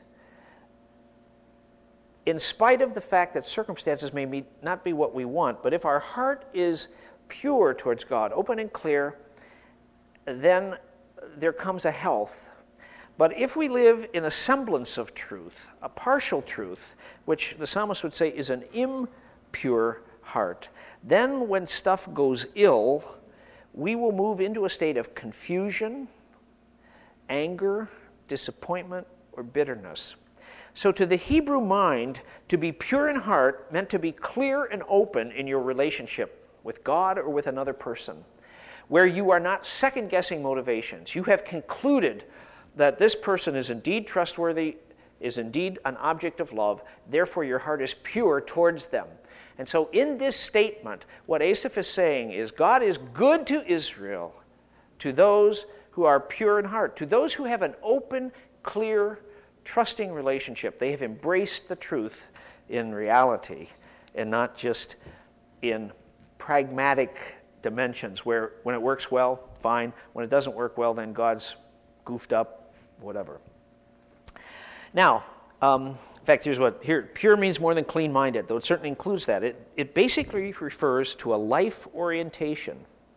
in spite of the fact that circumstances may not be what we want, but if our heart is pure towards God, open and clear, then there comes a health. But if we live in a semblance of truth, a partial truth, which the psalmist would say is an impure heart, then when stuff goes ill, we will move into a state of confusion, anger, disappointment, or bitterness. So to the Hebrew mind, to be pure in heart meant to be clear and open in your relationship with God or with another person, where you are not second-guessing motivations. You have concluded that this person is indeed trustworthy, is indeed an object of love, therefore your heart is pure towards them. And so in this statement, what Asaph is saying is God is good to Israel, to those who are pure in heart, to those who have an open, clear, trusting relationship. They have embraced the truth in reality and not just in pragmatic dimensions where when it works well, fine. When it doesn't work well, then God's goofed up, whatever. Now, in fact, here's what, pure means more than clean-minded, though it certainly includes that. It basically refers to a life orientation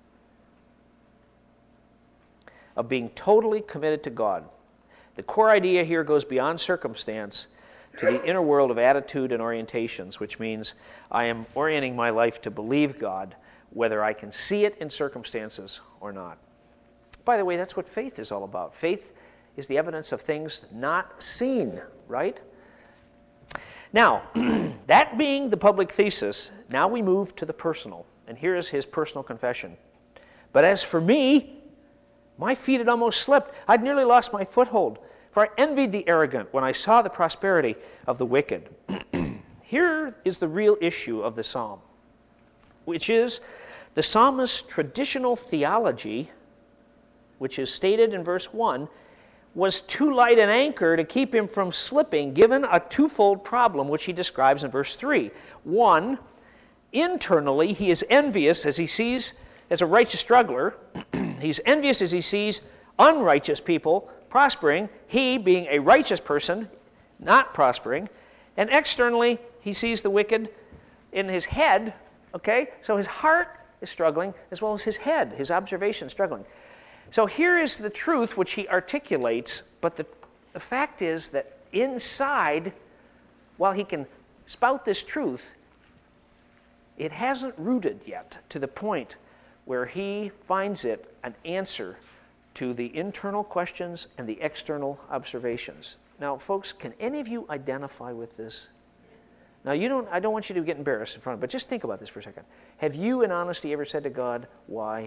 of being totally committed to God. The core idea here goes beyond circumstance to the inner world of attitude and orientations, which means I am orienting my life to believe God, whether I can see it in circumstances or not. By the way, that's what faith is all about. Faith is the evidence of things not seen, right? Now, that being the public thesis, now we move to the personal. And here is his personal confession. But as for me, my feet had almost slipped. I'd nearly lost my foothold, for I envied the arrogant when I saw the prosperity of the wicked. Here is the real issue of the psalm, which is the psalmist's traditional theology, which is stated in verse 1, was too light an anchor to keep him from slipping, given a twofold problem, which he describes in verse 3. One, internally, he is envious as he sees, as a righteous struggler, he's envious as he sees unrighteous people prospering, he being a righteous person, not prospering, and externally, he sees the wicked in his head, okay? So his heart is struggling, as well as his head, his observation is struggling. So here is the truth which he articulates, but the fact is that inside, while he can spout this truth, it hasn't rooted yet to the point where he finds it an answer to the internal questions and the external observations. Now, folks, can any of you identify with this? Now, I don't want you to get embarrassed in front of, but just think about this for a second. Have you, in honesty, ever said to God, why?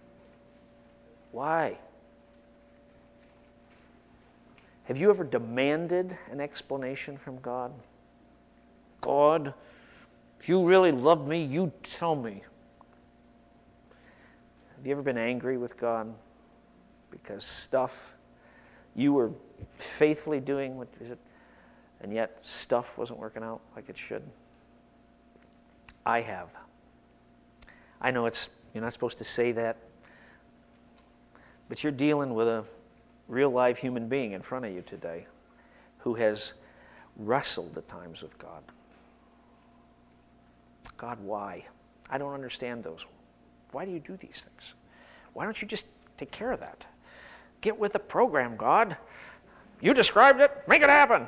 Why? Have you ever demanded an explanation from God? God, if you really love me, you tell me. Have you ever been angry with God because stuff you were faithfully doing, what is it, and yet stuff wasn't working out like it should? I have. I know you're not supposed to say that, but you're dealing with a real live human being in front of you today who has wrestled at times with God. God, why? I don't understand those. Why do you do these things? Why don't you just take care of that? Get with the program, God. You described it. Make it happen.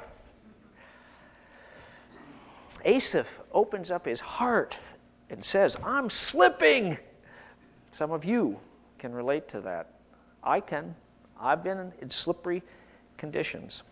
Asaph opens up his heart and says, I'm slipping. Some of you can relate to that. I can. I've been in slippery conditions.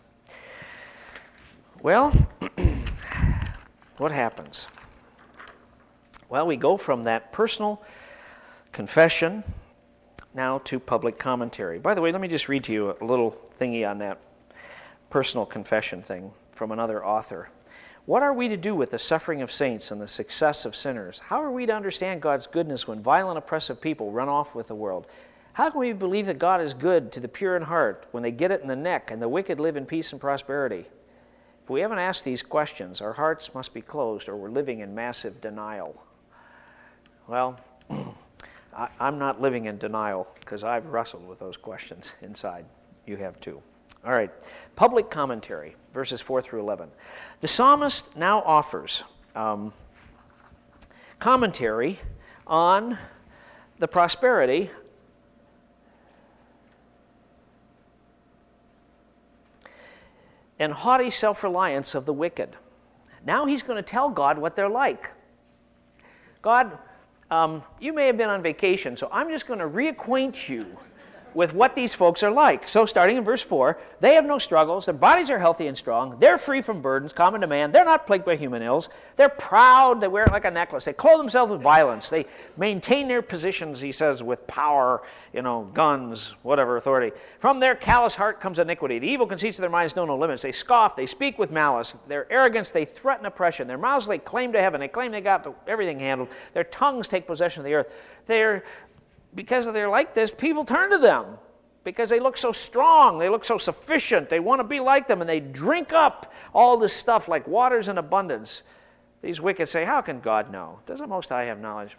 Well, what happens? Well, we go from that personal confession now to public commentary. By the way, let me just read to you a little thingy on that personal confession thing from another author. What are we to do with the suffering of saints and the success of sinners? How are we to understand God's goodness when violent, oppressive people run off with the world? How can we believe that God is good to the pure in heart when they get it in the neck and the wicked live in peace and prosperity? If we haven't asked these questions, our hearts must be closed or we're living in massive denial. Well, I'm not living in denial because I've wrestled with those questions inside. You have too. All right, public commentary, verses 4 through 11. The psalmist now offers commentary on the prosperity and haughty self-reliance of the wicked. Now he's going to tell God what they're like. God, you may have been on vacation, so I'm just going to reacquaint you with what these folks are like. So starting in verse 4, they have no struggles, their bodies are healthy and strong, they're free from burdens common to man, they're not plagued by human ills, they're proud, they wear it like a necklace, they clothe themselves with violence, they maintain their positions, he says, with power, guns, whatever authority. From their callous heart comes iniquity, the evil conceits of their minds know no limits, they scoff, they speak with malice, their arrogance, they threaten oppression, their mouths they claim to heaven, they claim they got everything handled, their tongues take possession of the earth. Because they're like this, people turn to them because they look so strong, they look so sufficient, they want to be like them, and they drink up all this stuff like waters in abundance. These wicked say, how can God know? Doesn't Most High have knowledge?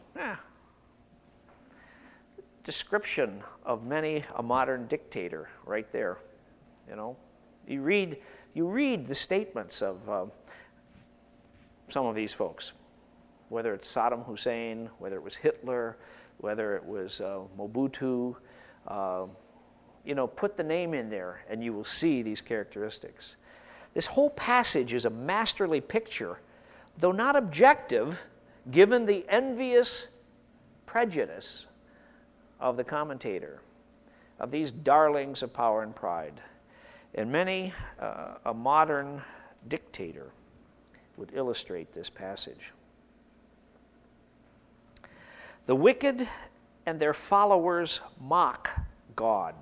Description of many a modern dictator right there. You read the statements of some of these folks, whether it's Saddam Hussein, whether it was Hitler, whether it was Mobutu, put the name in there and you will see these characteristics. This whole passage is a masterly picture, though not objective, given the envious prejudice of the commentator, of these darlings of power and pride. And many a modern dictator would illustrate this passage. The wicked and their followers mock God.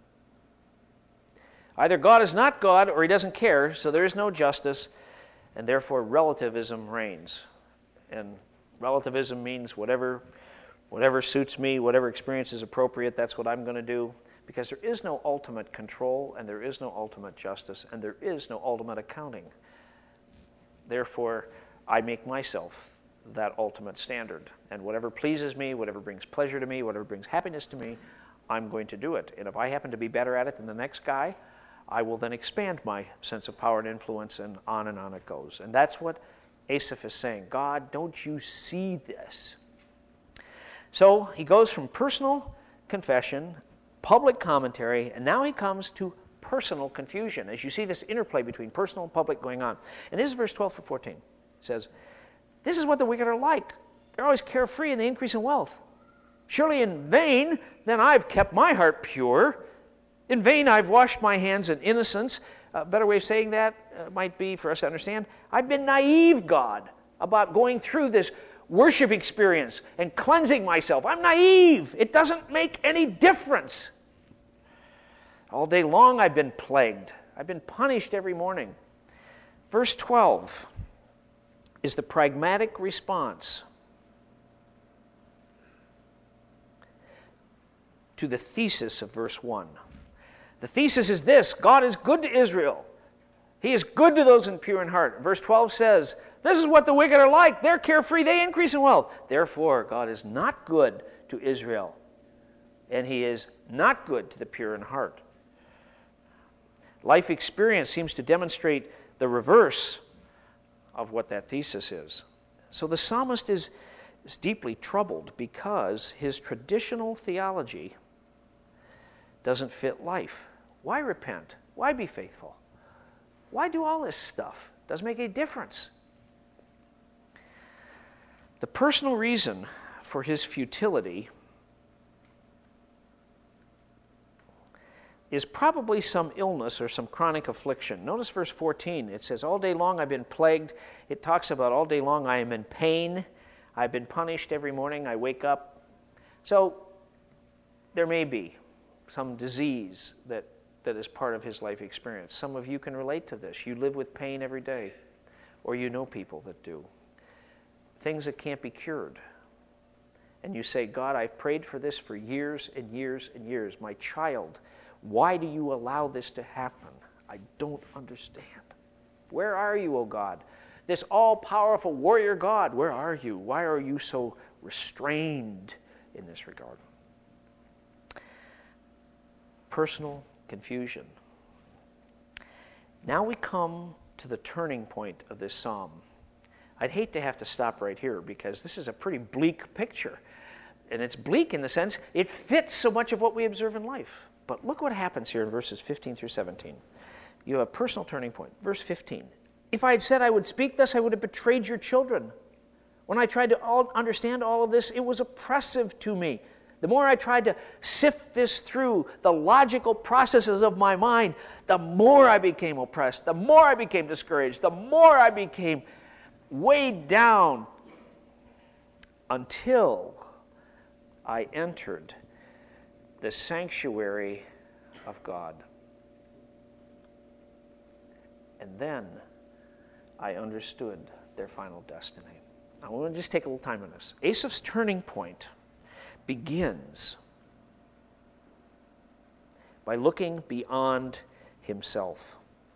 Either God is not God or he doesn't care, so there is no justice, and therefore relativism reigns. And relativism means whatever suits me, whatever experience is appropriate, that's what I'm going to do, because there is no ultimate control, and there is no ultimate justice, and there is no ultimate accounting. Therefore, I make myself that ultimate standard. And whatever pleases me, whatever brings pleasure to me, whatever brings happiness to me, I'm going to do it. And if I happen to be better at it than the next guy, I will then expand my sense of power and influence, and on it goes. And that's what Asaph is saying. God, don't you see this? So he goes from personal confession, public commentary, and now he comes to personal confusion, as you see this interplay between personal and public going on. And this is verse 12 to 14. says, this is what the wicked are like. They're always carefree in the increase in wealth. Surely in vain, then I've kept my heart pure. In vain I've washed my hands in innocence. A better way of saying that might be for us to understand, I've been naive, God, about going through this worship experience and cleansing myself. I'm naive. It doesn't make any difference. All day long I've been plagued. I've been punished every morning. Verse 12 is the pragmatic response to the thesis of verse 1. The thesis is this: God is good to Israel. He is good to those impure in heart. Verse 12 says, this is what the wicked are like. They're carefree, they increase in wealth. Therefore, God is not good to Israel, and He is not good to the pure in heart. Life experience seems to demonstrate the reverse of what that thesis is. So the psalmist is deeply troubled because his traditional theology doesn't fit life. Why repent? Why be faithful? Why do all this stuff? Doesn't make any difference. The personal reason for his futility is probably some illness or some chronic affliction. Notice verse 14. It says, all day long I've been plagued. It talks about all day long I am in pain. I've been punished every morning. I wake up. So there may be some disease that is part of his life experience. Some of you can relate to this. You live with pain every day, or you know people that do. Things that can't be cured. And you say, God, I've prayed for this for years and years and years. My child, why do you allow this to happen? I don't understand. Where are you, O God? This all-powerful warrior God, where are you? Why are you so restrained in this regard? Personal confusion. Now we come to the turning point of this psalm. I'd hate to have to stop right here because this is a pretty bleak picture. And it's bleak in the sense it fits so much of what we observe in life. But look what happens here in verses 15 through 17. You have a personal turning point. Verse 15. If I had said I would speak thus, I would have betrayed your children. When I tried to understand all of this, it was oppressive to me. The more I tried to sift this through the logical processes of my mind, the more I became oppressed, the more I became discouraged, the more I became weighed down until I entered the sanctuary of God. And then I understood their final destiny. Now, I want to just take a little time on this. Asaph's turning point begins by looking beyond himself.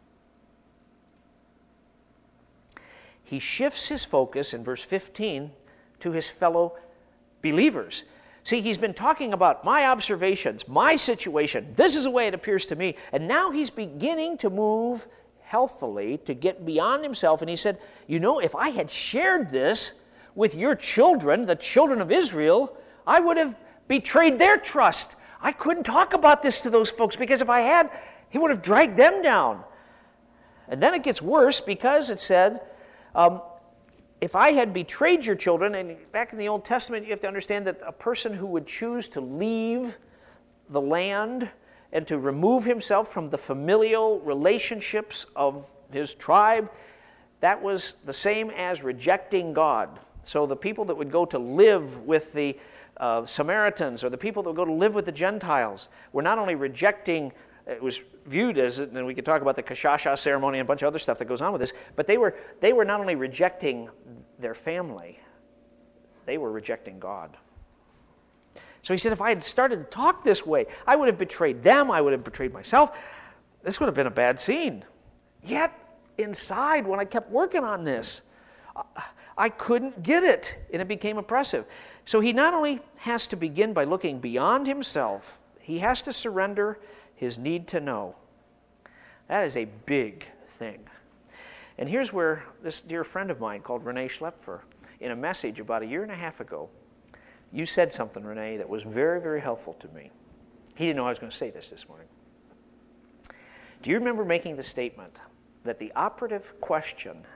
He shifts his focus in verse 15 to his fellow believers. See, he's been talking about my observations, my situation. This is the way it appears to me. And now he's beginning to move healthily to get beyond himself. And he said, you know, if I had shared this with your children, the children of Israel, I would have betrayed their trust. I couldn't talk about this to those folks because if I had, he would have dragged them down. And then it gets worse because it said, if I had betrayed your children, and back in the Old Testament, you have to understand that a person who would choose to leave the land and to remove himself from the familial relationships of his tribe, that was the same as rejecting God. So the people that would go to live with the Samaritans, or the people that would go to live with the Gentiles, were not only rejecting, it was viewed as, and we could talk about the Kashasha ceremony and a bunch of other stuff that goes on with this, but they were not only rejecting their family, they were rejecting God. So he said, if I had started to talk this way, I would have betrayed them, I would have betrayed myself. This would have been a bad scene. Yet, inside, when I kept working on this, I couldn't get it, and it became oppressive. So he not only has to begin by looking beyond himself, he has to surrender his need to know. That is a big thing. And here's where this dear friend of mine called Renee Schlepfer, in a message about 1.5 years ago, you said something, Renee, that was very, very helpful to me. He didn't know I was going to say this morning. Do you remember making the statement that the operative question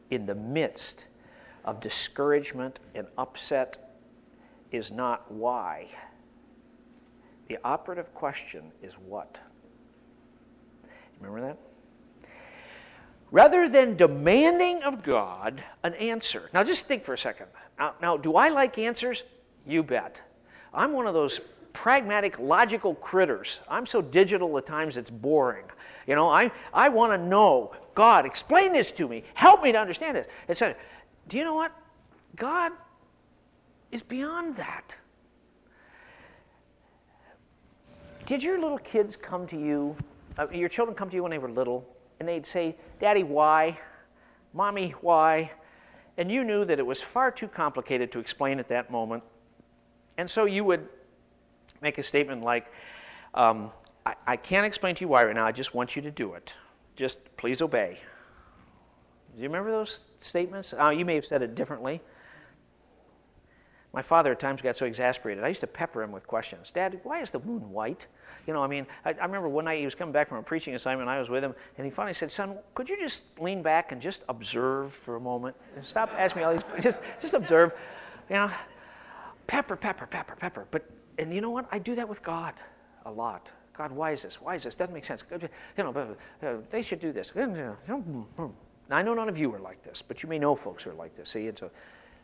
in the midst of discouragement and upset is not why. The operative question is what. Remember that? Rather than demanding of God an answer. Now just think for a second. Now, do I like answers? You bet. I'm one of those pragmatic, logical critters. I'm so digital at times it's boring. You know, I want to know, God, explain this to me. Help me to understand it. And so, do you know what? God is beyond that. Did your little kids come to you, your children come to you when they were little, and they'd say, Daddy, why? Mommy, why? And you knew that it was far too complicated to explain at that moment. And so you would make a statement like, I can't explain to you why right now, I just want you to do it. Just please obey. Do you remember those statements? You may have said it differently. My father at times got so exasperated. I used to pepper him with questions. Dad, why is the moon white? You know, I mean, I remember one night he was coming back from a preaching assignment, I was with him, and he finally said, son, could you just lean back and just observe for a moment? And stop asking me all these questions. Just observe. You know, pepper. And you know what? I do that with God a lot. God, why is this? Why is this? Doesn't make sense. You know, they should do this. Now, I know none of you are like this, but you may know folks who are like this. See, and so,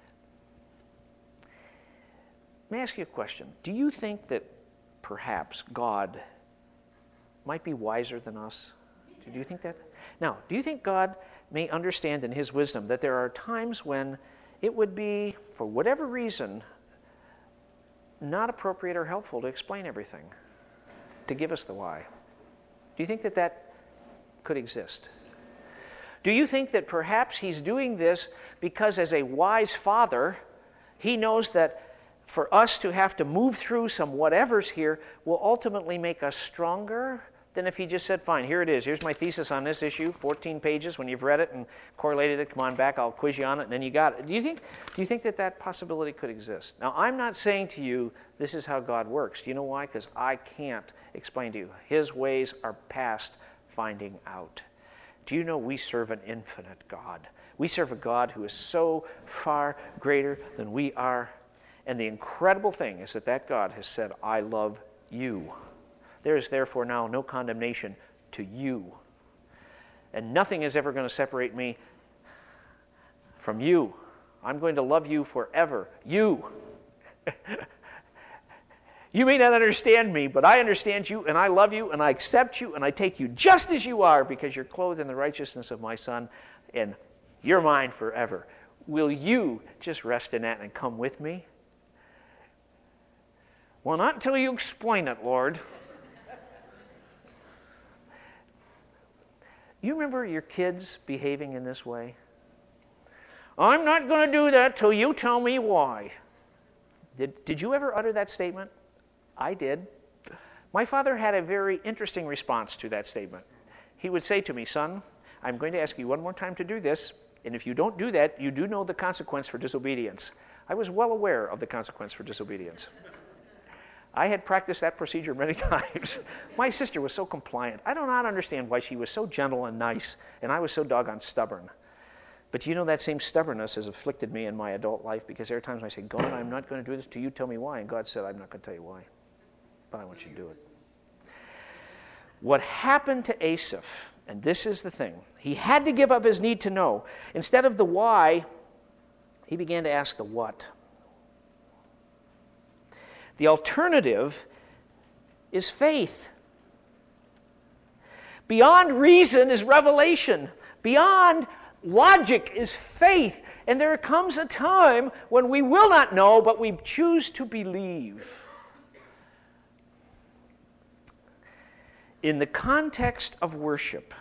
let me ask you a question. Do you think that perhaps God might be wiser than us? Do you think that? Now, do you think God may understand in his wisdom that there are times when it would be, for whatever reason, not appropriate or helpful to explain everything, to give us the why? Do you think that that could exist? Do you think that perhaps he's doing this because as a wise father, he knows that for us to have to move through some whatevers here will ultimately make us stronger than if he just said, fine, here it is. Here's my thesis on this issue, 14 pages. When you've read it and correlated it, come on back, I'll quiz you on it, and then you got it. Do you think that that possibility could exist? Now, I'm not saying to you this is how God works. Do you know why? Because I can't explain to you. His ways are past finding out. Do you know we serve an infinite God? We serve a God who is so far greater than we are. And the incredible thing is that God has said, I love you. There is therefore now no condemnation to you. And nothing is ever going to separate me from you. I'm going to love you forever. You. You may not understand me, but I understand you, and I love you, and I accept you, and I take you just as you are because you're clothed in the righteousness of my Son, and you're mine forever. Will you just rest in that and come with me? Well, not until you explain it, Lord. You remember your kids behaving in this way? I'm not going to do that till you tell me why. Did you ever utter that statement? I did. My father had a very interesting response to that statement. He would say to me, son, I'm going to ask you one more time to do this, and if you don't do that, you do know the consequence for disobedience. I was well aware of the consequence for disobedience. I had practiced that procedure many times. My sister was so compliant. I do not understand why she was so gentle and nice, and I was so doggone stubborn. But you know that same stubbornness has afflicted me in my adult life because there are times I say, God, I'm not going to do this till you tell me why. And God said, I'm not going to tell you why, but I want you to do it. What happened to Asaph, and this is the thing, he had to give up his need to know. Instead of the why, he began to ask the what. The alternative is faith. Beyond reason is revelation. Beyond logic is faith. And there comes a time when we will not know, but we choose to believe. In the context of worship,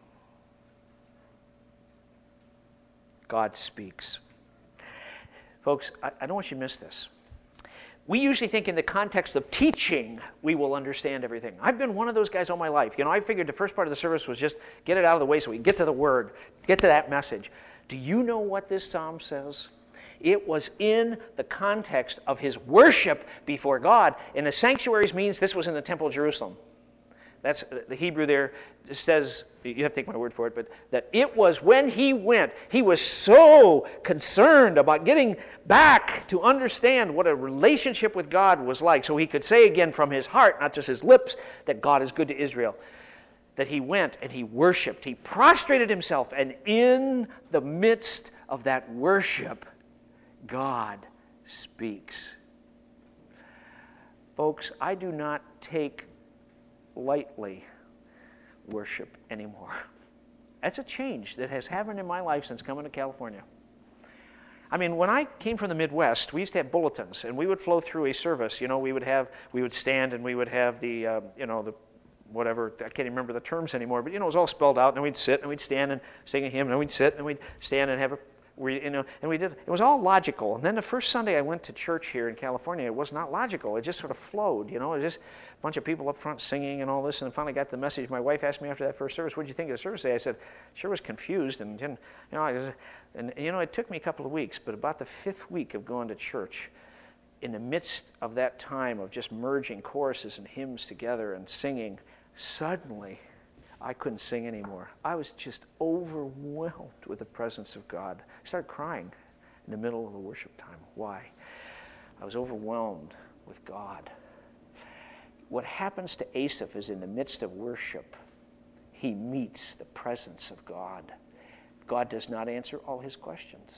God speaks. Folks, I don't want you to miss this. We usually think in the context of teaching, we will understand everything. I've been one of those guys all my life. You know, I figured the first part of the service was just get it out of the way so we can get to the Word, get to that message. Do you know what this psalm says? It was in the context of his worship before God. And the sanctuaries means this was in the Temple of Jerusalem. That's the Hebrew there says, you have to take my word for it, but that it was when he went, he was so concerned about getting back to understand what a relationship with God was like, so he could say again from his heart, not just his lips, that God is good to Israel, that he went and he worshiped. He prostrated himself, and in the midst of that worship, God speaks. Folks, I do not take lightly worship anymore. That's a change that has happened in my life since coming to California. I mean, when I came from the Midwest, we used to have bulletins, and we would flow through a service. You know, we would stand, and we would have the whatever, I can't even remember the terms anymore, but, it was all spelled out, and then we'd sit, and we'd stand and sing a hymn, and then we'd sit, and we'd stand and have a, and we did, it was all logical. And then the first Sunday I went to church here in California, it was not logical. It just sort of flowed, it was just a bunch of people up front singing and all this, and finally got the message. My wife asked me after that first service, what did you think of the service today? I said, sure was confused, and it took me a couple of weeks, but about the 5th week of going to church, in the midst of that time of just merging choruses and hymns together and singing, suddenly I couldn't sing anymore. I was just overwhelmed with the presence of God. I started crying in the middle of a worship time. Why? I was overwhelmed with God. What happens to Asaph is in the midst of worship, he meets the presence of God. God does not answer all his questions.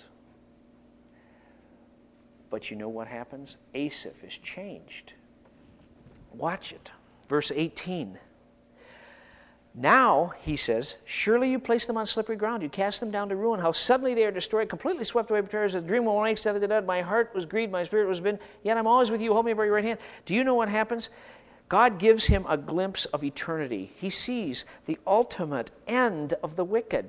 But you know what happens? Asaph is changed. Watch it. Verse 18. Now, he says, surely you place them on slippery ground. You cast them down to ruin. How suddenly they are destroyed, completely swept away by terrors. As a dream of one night, my heart was grieved, my spirit was been. Yet I'm always with you. Hold me by your right hand. Do you know what happens? God gives him a glimpse of eternity. He sees the ultimate end of the wicked.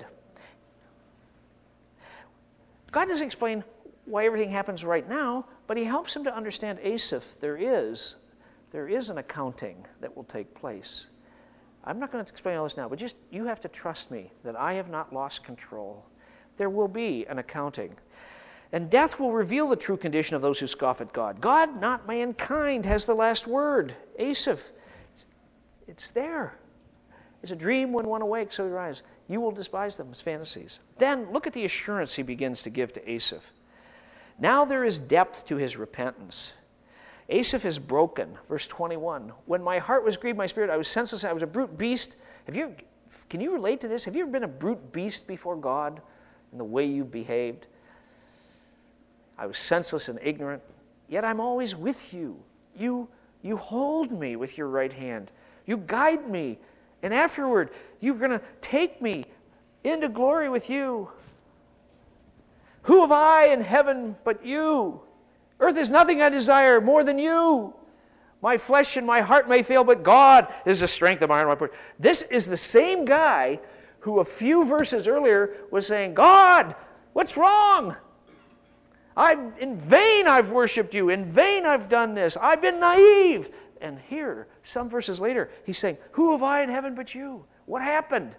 God doesn't explain why everything happens right now, but he helps him to understand Asaph. There is an accounting that will take place. I'm not going to explain all this now, but just you have to trust me that I have not lost control. There will be an accounting. And death will reveal the true condition of those who scoff at God. God, not mankind, has the last word. Asaph, it's there. It's a dream when one awakes, so he rises. You will despise them as fantasies. Then look at the assurance he begins to give to Asaph. Now there is depth to his repentance. Asaph is broken. Verse 21. When my heart was grieved, my spirit, I was senseless, I was a brute beast. Can you relate to this? Have you ever been a brute beast before God in the way you've behaved? I was senseless and ignorant, yet I'm always with you. You hold me with your right hand. You guide me, and afterward, you're going to take me into glory with you. Who have I in heaven but you? Earth is nothing I desire more than you. My flesh and my heart may fail, but God is the strength of my heart and my prayer. This is the same guy who a few verses earlier was saying, God, what's wrong? In vain I've worshipped you. In vain I've done this. I've been naive. And here, some verses later, he's saying, who have I in heaven but you? What happened?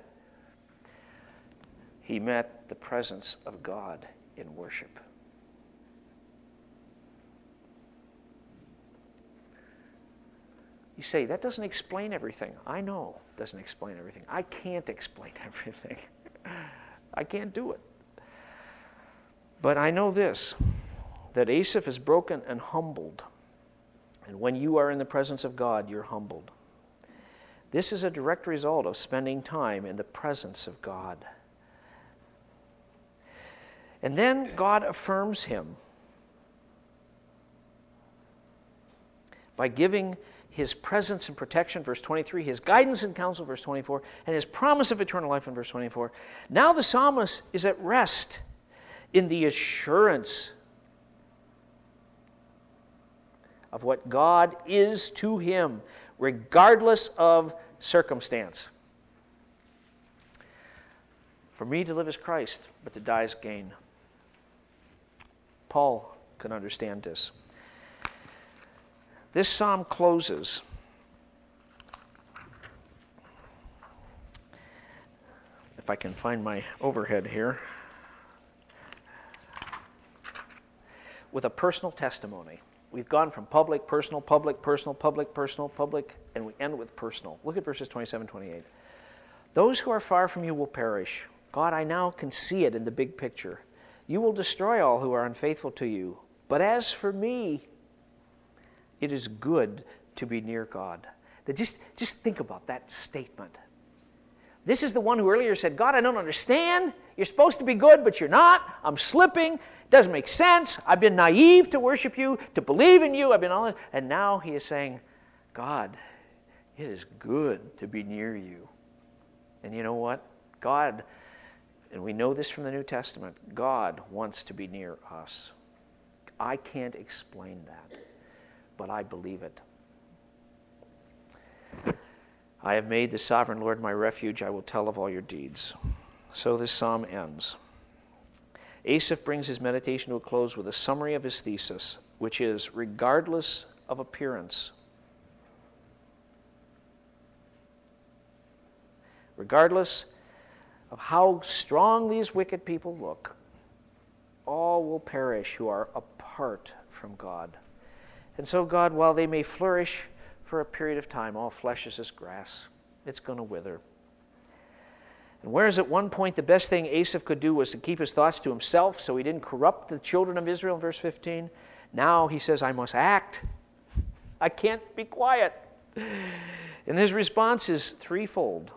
He met the presence of God in worship. You say, that doesn't explain everything. I know it doesn't explain everything. I can't explain everything. I can't do it. But I know this, that Asaph is broken and humbled. And when you are in the presence of God, you're humbled. This is a direct result of spending time in the presence of God. And then God affirms him by giving his presence and protection, verse 23, his guidance and counsel, verse 24, and his promise of eternal life in verse 24. Now the psalmist is at rest in the assurance of what God is to him, regardless of circumstance. For me to live is Christ, but to die is gain. Paul can understand this. This psalm closes if I can find my overhead here, with a personal testimony. We've gone from public, personal, public, personal, public, personal, public, and we end with personal. Look at verses 27, 28. Those who are far from you will perish. God, I now can see it in the big picture. You will destroy all who are unfaithful to you. But as for me, it is good to be near God. Now just think about that statement. This is the one who earlier said, God, I don't understand. You're supposed to be good, but you're not. I'm slipping. It doesn't make sense. I've been naive to worship you, to believe in you. And now he is saying, God, it is good to be near you. And you know what? God, and we know this from the New Testament, God wants to be near us. I can't explain that, but I believe it. I have made the sovereign Lord my refuge. I will tell of all your deeds. So this psalm ends. Asaph brings his meditation to a close with a summary of his thesis, which is, regardless of appearance, regardless of how strong these wicked people look, all will perish who are apart from God. And so God, while they may flourish for a period of time, all flesh is as grass. It's going to wither. And whereas at one point the best thing Asaph could do was to keep his thoughts to himself so he didn't corrupt the children of Israel in verse 15, now he says, I must act. I can't be quiet. And his response is threefold.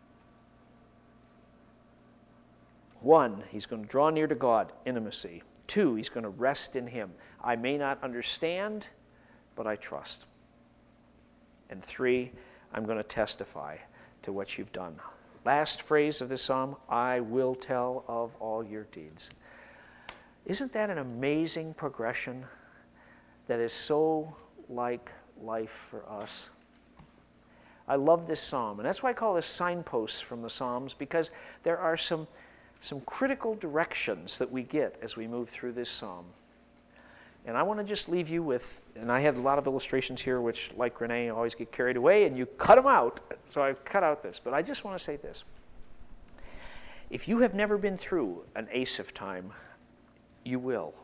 One, he's going to draw near to God, intimacy. Two, he's going to rest in him. I may not understand, but I trust. And three, I'm going to testify to what you've done. Last phrase of this psalm, I will tell of all your deeds. Isn't that an amazing progression that is so like life for us? I love this psalm, and that's why I call this signposts from the Psalms, because there are some critical directions that we get as we move through this psalm. And I want to just leave you with, and I have a lot of illustrations here which, like Renee, always get carried away, and you cut them out. So I've cut out this. But I just want to say this. If you have never been through an Asaph time, you will.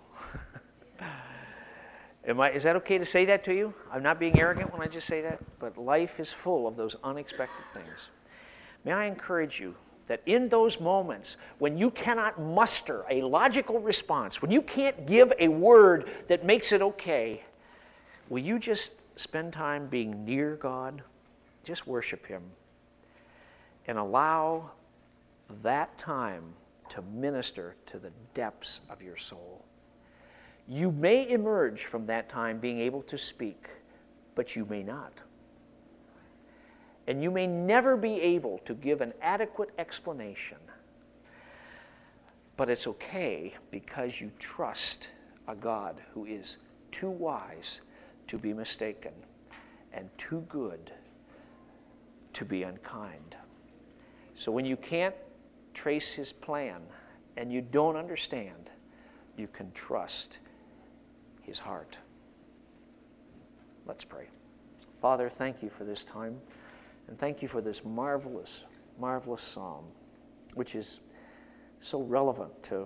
Is that okay to say that to you? I'm not being arrogant when I just say that, but life is full of those unexpected things. May I encourage you that in those moments when you cannot muster a logical response, when you can't give a word that makes it okay, will you just spend time being near God? Just worship him and allow that time to minister to the depths of your soul. You may emerge from that time being able to speak, but you may not. And you may never be able to give an adequate explanation. But it's okay because you trust a God who is too wise to be mistaken and too good to be unkind. So when you can't trace his plan and you don't understand, you can trust his heart. Let's pray. Father, thank you for this time. And thank you for this marvelous, marvelous psalm, which is so relevant to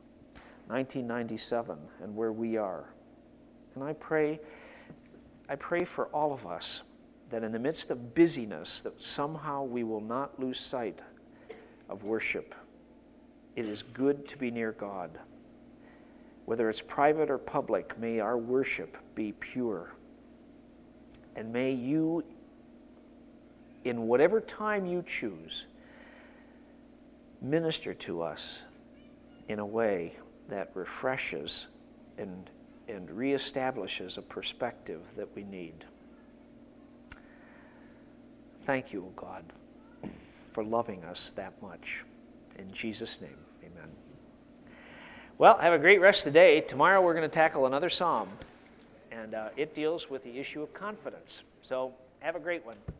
1997 and where we are. And I pray for all of us that in the midst of busyness, that somehow we will not lose sight of worship. It is good to be near God. Whether it's private or public, may our worship be pure. And may you, in whatever time you choose, minister to us in a way that refreshes and reestablishes a perspective that we need. Thank you, O God, for loving us that much. In Jesus' name, amen. Well, have a great rest of the day. Tomorrow we're going to tackle another psalm, and it deals with the issue of confidence. So have a great one.